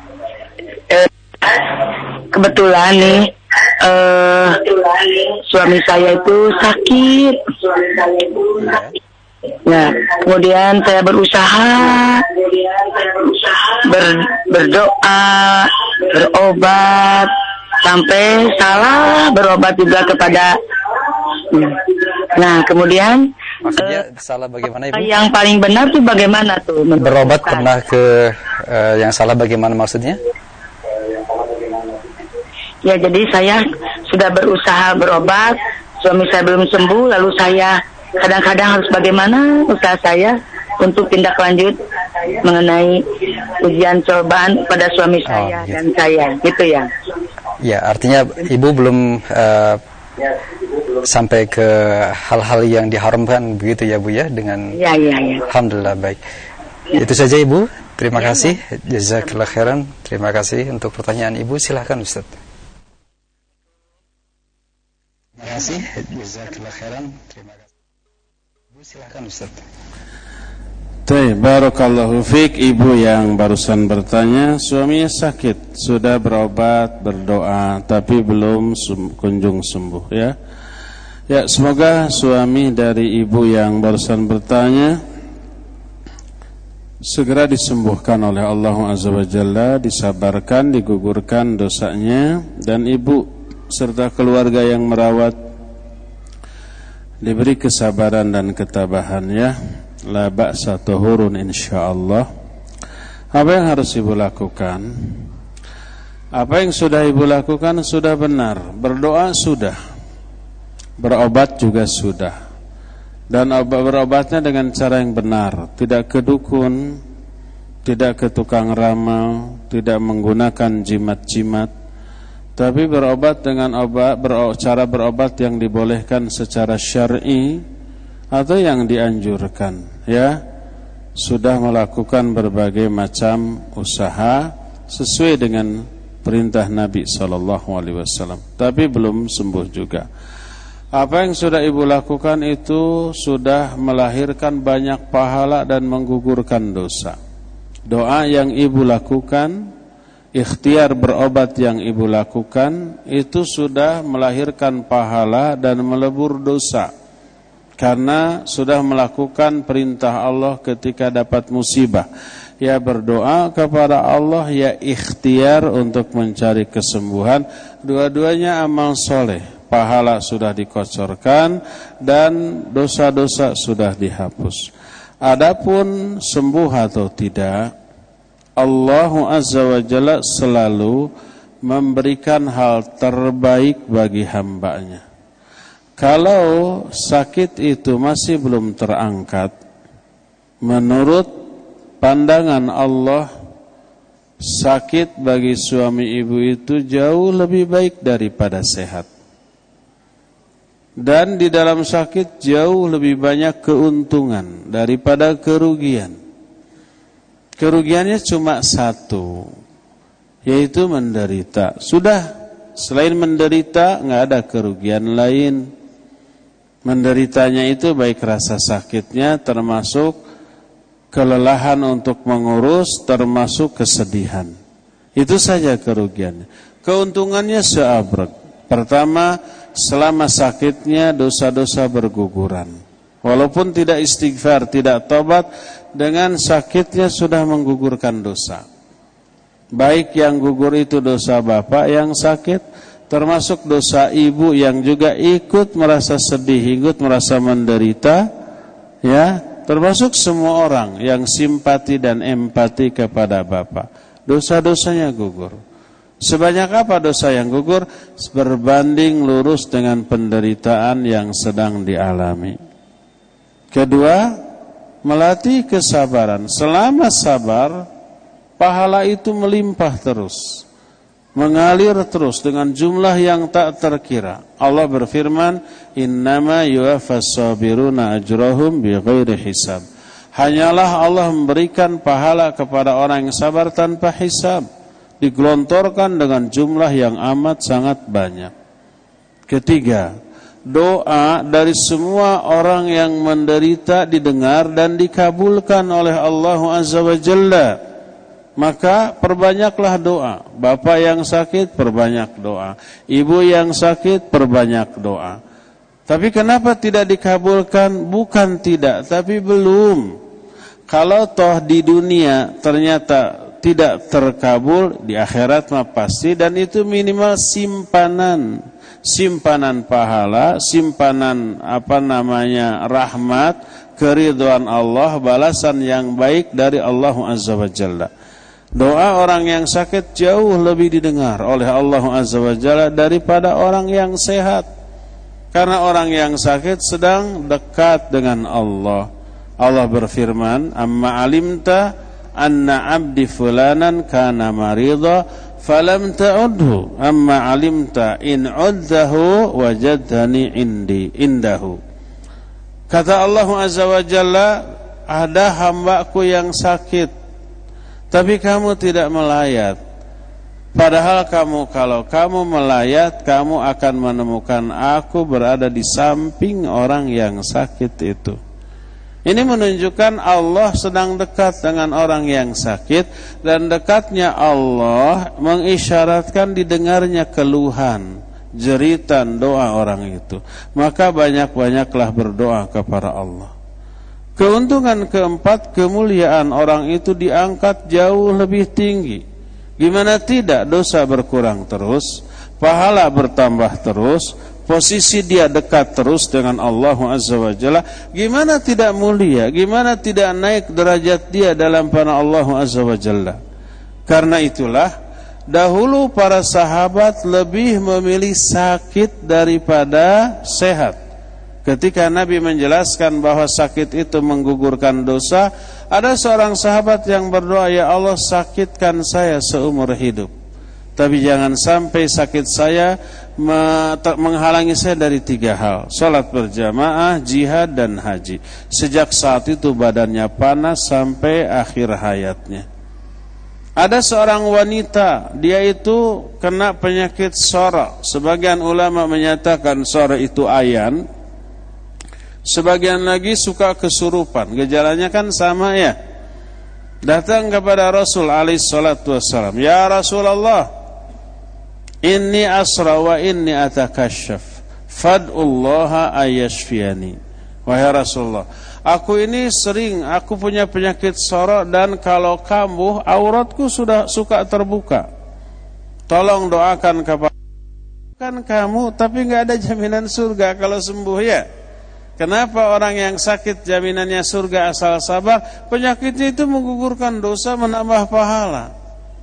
eh, kebetulan nih eh, suami saya itu sakit. Nah, kemudian saya berusaha ber, berdoa, berobat, sampai salah berobat juga kepada. Nah, kemudian maksudnya uh, salah bagaimana Ibu? Yang paling benar tuh bagaimana tuh? Berobat pernah ke uh, yang salah bagaimana maksudnya? Ya, jadi saya sudah berusaha berobat, suami saya belum sembuh, lalu saya kadang-kadang harus bagaimana usaha saya untuk tindak lanjut mengenai ujian cobaan pada suami saya oh, gitu. Dan saya, gitu ya. Ya, artinya Ibu belum uh, sampai ke hal-hal yang diharamkan begitu ya Bu ya, dengan ya, ya, ya. Alhamdulillah, baik. Ya. Itu saja Ibu. Terima ya, kasih. Jazakallah khairan. Terima kasih untuk pertanyaan Ibu. Silakan Ustaz. Terima kasih. Jazakallah khairan. Terima kasih. Ibu silakan Ustaz. Baik, barakallahu fiik. Ibu yang barusan bertanya, suaminya sakit, sudah berobat, berdoa, tapi belum sum, kunjung sembuh, ya. Ya, semoga suami dari ibu yang barusan bertanya segera disembuhkan oleh Allah Azza wa Jalla, disabarkan, digugurkan dosanya, dan ibu serta keluarga yang merawat diberi kesabaran dan ketabahan, ya. La ba'sa tuhurun insyaallah. Apa yang harus ibu lakukan? Apa yang sudah ibu lakukan sudah benar. Berdoa sudah, berobat juga sudah. Dan obat berobatnya dengan cara yang benar, tidak ke dukun, tidak ke tukang ramal, tidak menggunakan jimat-jimat, tapi berobat dengan obat ber, cara berobat yang dibolehkan secara syar'i atau yang dianjurkan, ya. Sudah melakukan berbagai macam usaha sesuai dengan perintah Nabi sallallahu alaihi wasallam, tapi belum sembuh juga. Apa yang sudah ibu lakukan itu sudah melahirkan banyak pahala dan menggugurkan dosa. Doa yang ibu lakukan, ikhtiar berobat yang ibu lakukan, itu sudah melahirkan pahala dan melebur dosa. Karena sudah melakukan perintah Allah ketika dapat musibah. Ya berdoa kepada Allah, ya ikhtiar untuk mencari kesembuhan. Dua-duanya amal soleh. Pahala sudah dikocorkan dan dosa-dosa sudah dihapus. Adapun sembuh atau tidak, Allah Azza wa Jalla selalu memberikan hal terbaik bagi hambanya. Kalau sakit itu masih belum terangkat, menurut pandangan Allah, sakit bagi suami ibu itu jauh lebih baik daripada sehat. Dan di dalam sakit jauh lebih banyak keuntungan daripada kerugian. Kerugiannya cuma satu, yaitu menderita. Sudah, selain menderita nggak ada kerugian lain. Menderitanya itu baik rasa sakitnya, termasuk kelelahan untuk mengurus, termasuk kesedihan. Itu saja kerugiannya. Keuntungannya seabrek. Pertama, selama sakitnya dosa-dosa berguguran. Walaupun tidak istighfar, tidak tobat, dengan sakitnya sudah menggugurkan dosa. Baik yang gugur itu dosa bapak yang sakit, termasuk dosa ibu yang juga ikut merasa sedih, ikut merasa menderita, ya, termasuk semua orang yang simpati dan empati kepada bapak. Dosa-dosanya gugur. Sebanyak apa dosa yang gugur? Berbanding lurus dengan penderitaan yang sedang dialami. Kedua, melatih kesabaran. Selama sabar, pahala itu melimpah terus, mengalir terus dengan jumlah yang tak terkira. Allah berfirman, innama yuwaffas sabiruna ajrahum bighairi hisab. Hanyalah Allah memberikan pahala kepada orang yang sabar tanpa hisab, digelontorkan dengan jumlah yang amat sangat banyak. Ketiga, doa dari semua orang yang menderita didengar dan dikabulkan oleh Allah Azza wa Jalla. Maka perbanyaklah doa. Bapak yang sakit perbanyak doa, ibu yang sakit perbanyak doa. Tapi kenapa tidak dikabulkan? Bukan tidak, tapi belum. Kalau toh di dunia ternyata tidak terkabul, di akhirat mah pasti. Dan itu minimal simpanan, simpanan pahala, simpanan apa namanya rahmat, keridhaan Allah, balasan yang baik dari Allah Azza wa Jalla. Doa orang yang sakit jauh lebih didengar oleh Allah Azza wa Jalla daripada orang yang sehat. Karena orang yang sakit sedang dekat dengan Allah. Allah berfirman, amma alimta anna abdi fulanan kana marida falam ta'udhu amma alimta in uddahu wajadani indi indahu. Kata Allah Azza wa Jalla, ada hambaku yang sakit, tapi kamu tidak melayat. Padahal kamu, kalau kamu melayat, kamu akan menemukan aku berada di samping orang yang sakit itu. Ini menunjukkan Allah sedang dekat dengan orang yang sakit, dan dekatnya Allah mengisyaratkan didengarnya keluhan, jeritan doa orang itu. Maka banyak-banyaklah berdoa kepada Allah. Keuntungan keempat, kemuliaan orang itu diangkat jauh lebih tinggi. Gimana tidak, dosa berkurang terus, pahala bertambah terus, posisi dia dekat terus dengan Allah Azza wa Jalla, gimana tidak mulia, gimana tidak naik derajat dia dalam pandangan Allah Azza wa Jalla. Karena itulah dahulu para sahabat lebih memilih sakit daripada sehat. Ketika Nabi menjelaskan bahwa sakit itu menggugurkan dosa, ada seorang sahabat yang berdoa, ya Allah sakitkan saya seumur hidup, tapi jangan sampai sakit saya menghalangi saya dari tiga hal: salat berjamaah, jihad, dan haji. Sejak saat itu badannya panas sampai akhir hayatnya. Ada seorang wanita, dia itu kena penyakit sora. Sebagian ulama menyatakan sora itu ayan, sebagian lagi suka kesurupan. Gejalanya kan sama ya. Datang kepada Rasul alaihi salatu wassalam, ya Rasulullah, inni asra wa inni atakasyaf, fad'ullaha ayashfiyani. Wahai Rasulullah, aku ini sering, aku punya penyakit sorok, dan kalau kambuh auratku sudah suka terbuka. Tolong doakan kepada kan kamu, tapi nggak ada jaminan surga kalau sembuh ya. Kenapa orang yang sakit jaminannya surga asal sabar? Penyakitnya itu menggugurkan dosa, menambah pahala.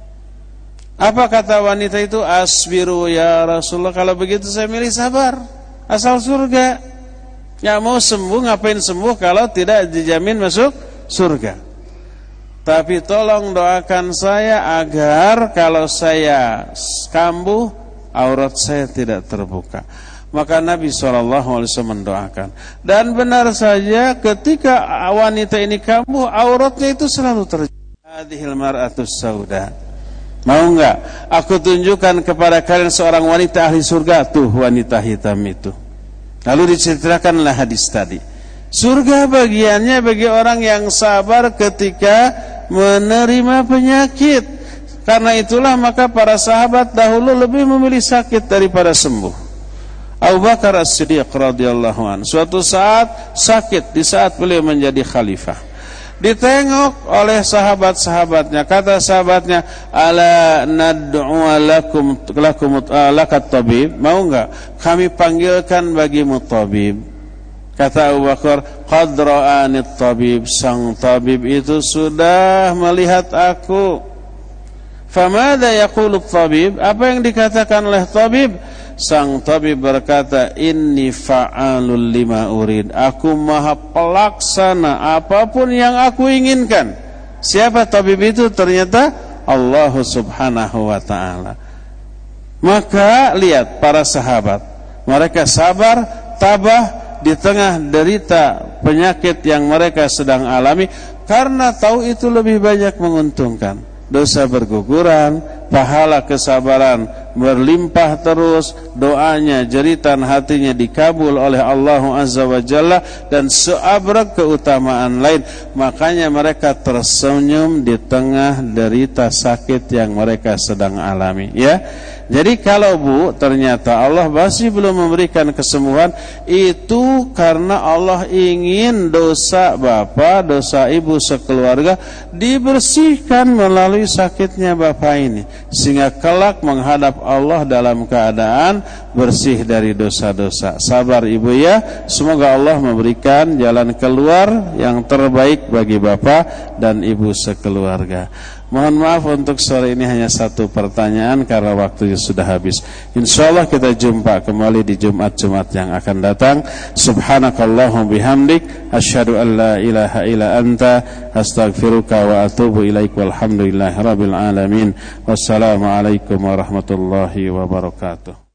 Apa kata wanita itu? Asbiru ya Rasulullah, kalau begitu saya milih sabar, asal surga. Ya mau sembuh, ngapain sembuh kalau tidak dijamin masuk surga. Tapi tolong doakan saya agar kalau saya kambuh aurat saya tidak terbuka. Maka Nabi shallallahu alaihi wasallam mendoakan. Dan benar saja ketika wanita ini kambuh, auratnya itu selalu terjadi. Hadhil mar'atus sauda. Mau enggak aku tunjukkan kepada kalian seorang wanita ahli surga? Tuh wanita hitam itu. Lalu diceritakanlah hadis tadi. Surga bagiannya bagi orang yang sabar ketika menerima penyakit. Karena itulah maka para sahabat dahulu lebih memilih sakit daripada sembuh. Abu Bakar As-Siddiq radhiyallahu anhu suatu saat sakit di saat beliau menjadi khalifah. Ditengok oleh sahabat-sahabatnya, kata sahabatnya, ala nad'u lakum lakum lakat tabib, mau enggak kami panggilkan bagimu tabib? Kata Abu Bakar, qad ra'anit tabib, sang tabib itu sudah melihat aku. Famada yaqulu tabib, apa yang dikatakan oleh tabib? Sang tabib berkata, inni fa'alul lima urid, aku maha pelaksana apapun yang aku inginkan. Siapa tabib itu? Ternyata Allah subhanahu wa ta'ala. Maka lihat para sahabat, mereka sabar, tabah di tengah derita penyakit yang mereka sedang alami, karena tahu itu lebih banyak menguntungkan. Dosa berguguran, pahala kesabaran berlimpah terus, doanya, jeritan hatinya dikabul oleh Allah Azza wa Jalla, dan seabrek keutamaan lain. Makanya mereka tersenyum di tengah derita sakit yang mereka sedang alami ya. Jadi kalau Bu ternyata Allah masih belum memberikan kesembuhan, itu karena Allah ingin dosa bapak, dosa ibu sekeluarga dibersihkan melalui sakitnya bapak ini, sehingga kelak menghadap Allah dalam keadaan bersih dari dosa-dosa. Sabar ibu ya, semoga Allah memberikan jalan keluar yang terbaik bagi bapak dan ibu sekeluarga. Mohon maaf untuk sore ini hanya satu pertanyaan karena waktunya sudah habis. Insyaallah kita jumpa kembali di Jumat-Jumat yang akan datang. Subhanakallahumma bihamdik, asyhadu an la ilaha illa anta, astaghfiruka wa atubu ilaik. Walhamdulillahirabbil alamin. Wassalamualaikum warahmatullahi wabarakatuh.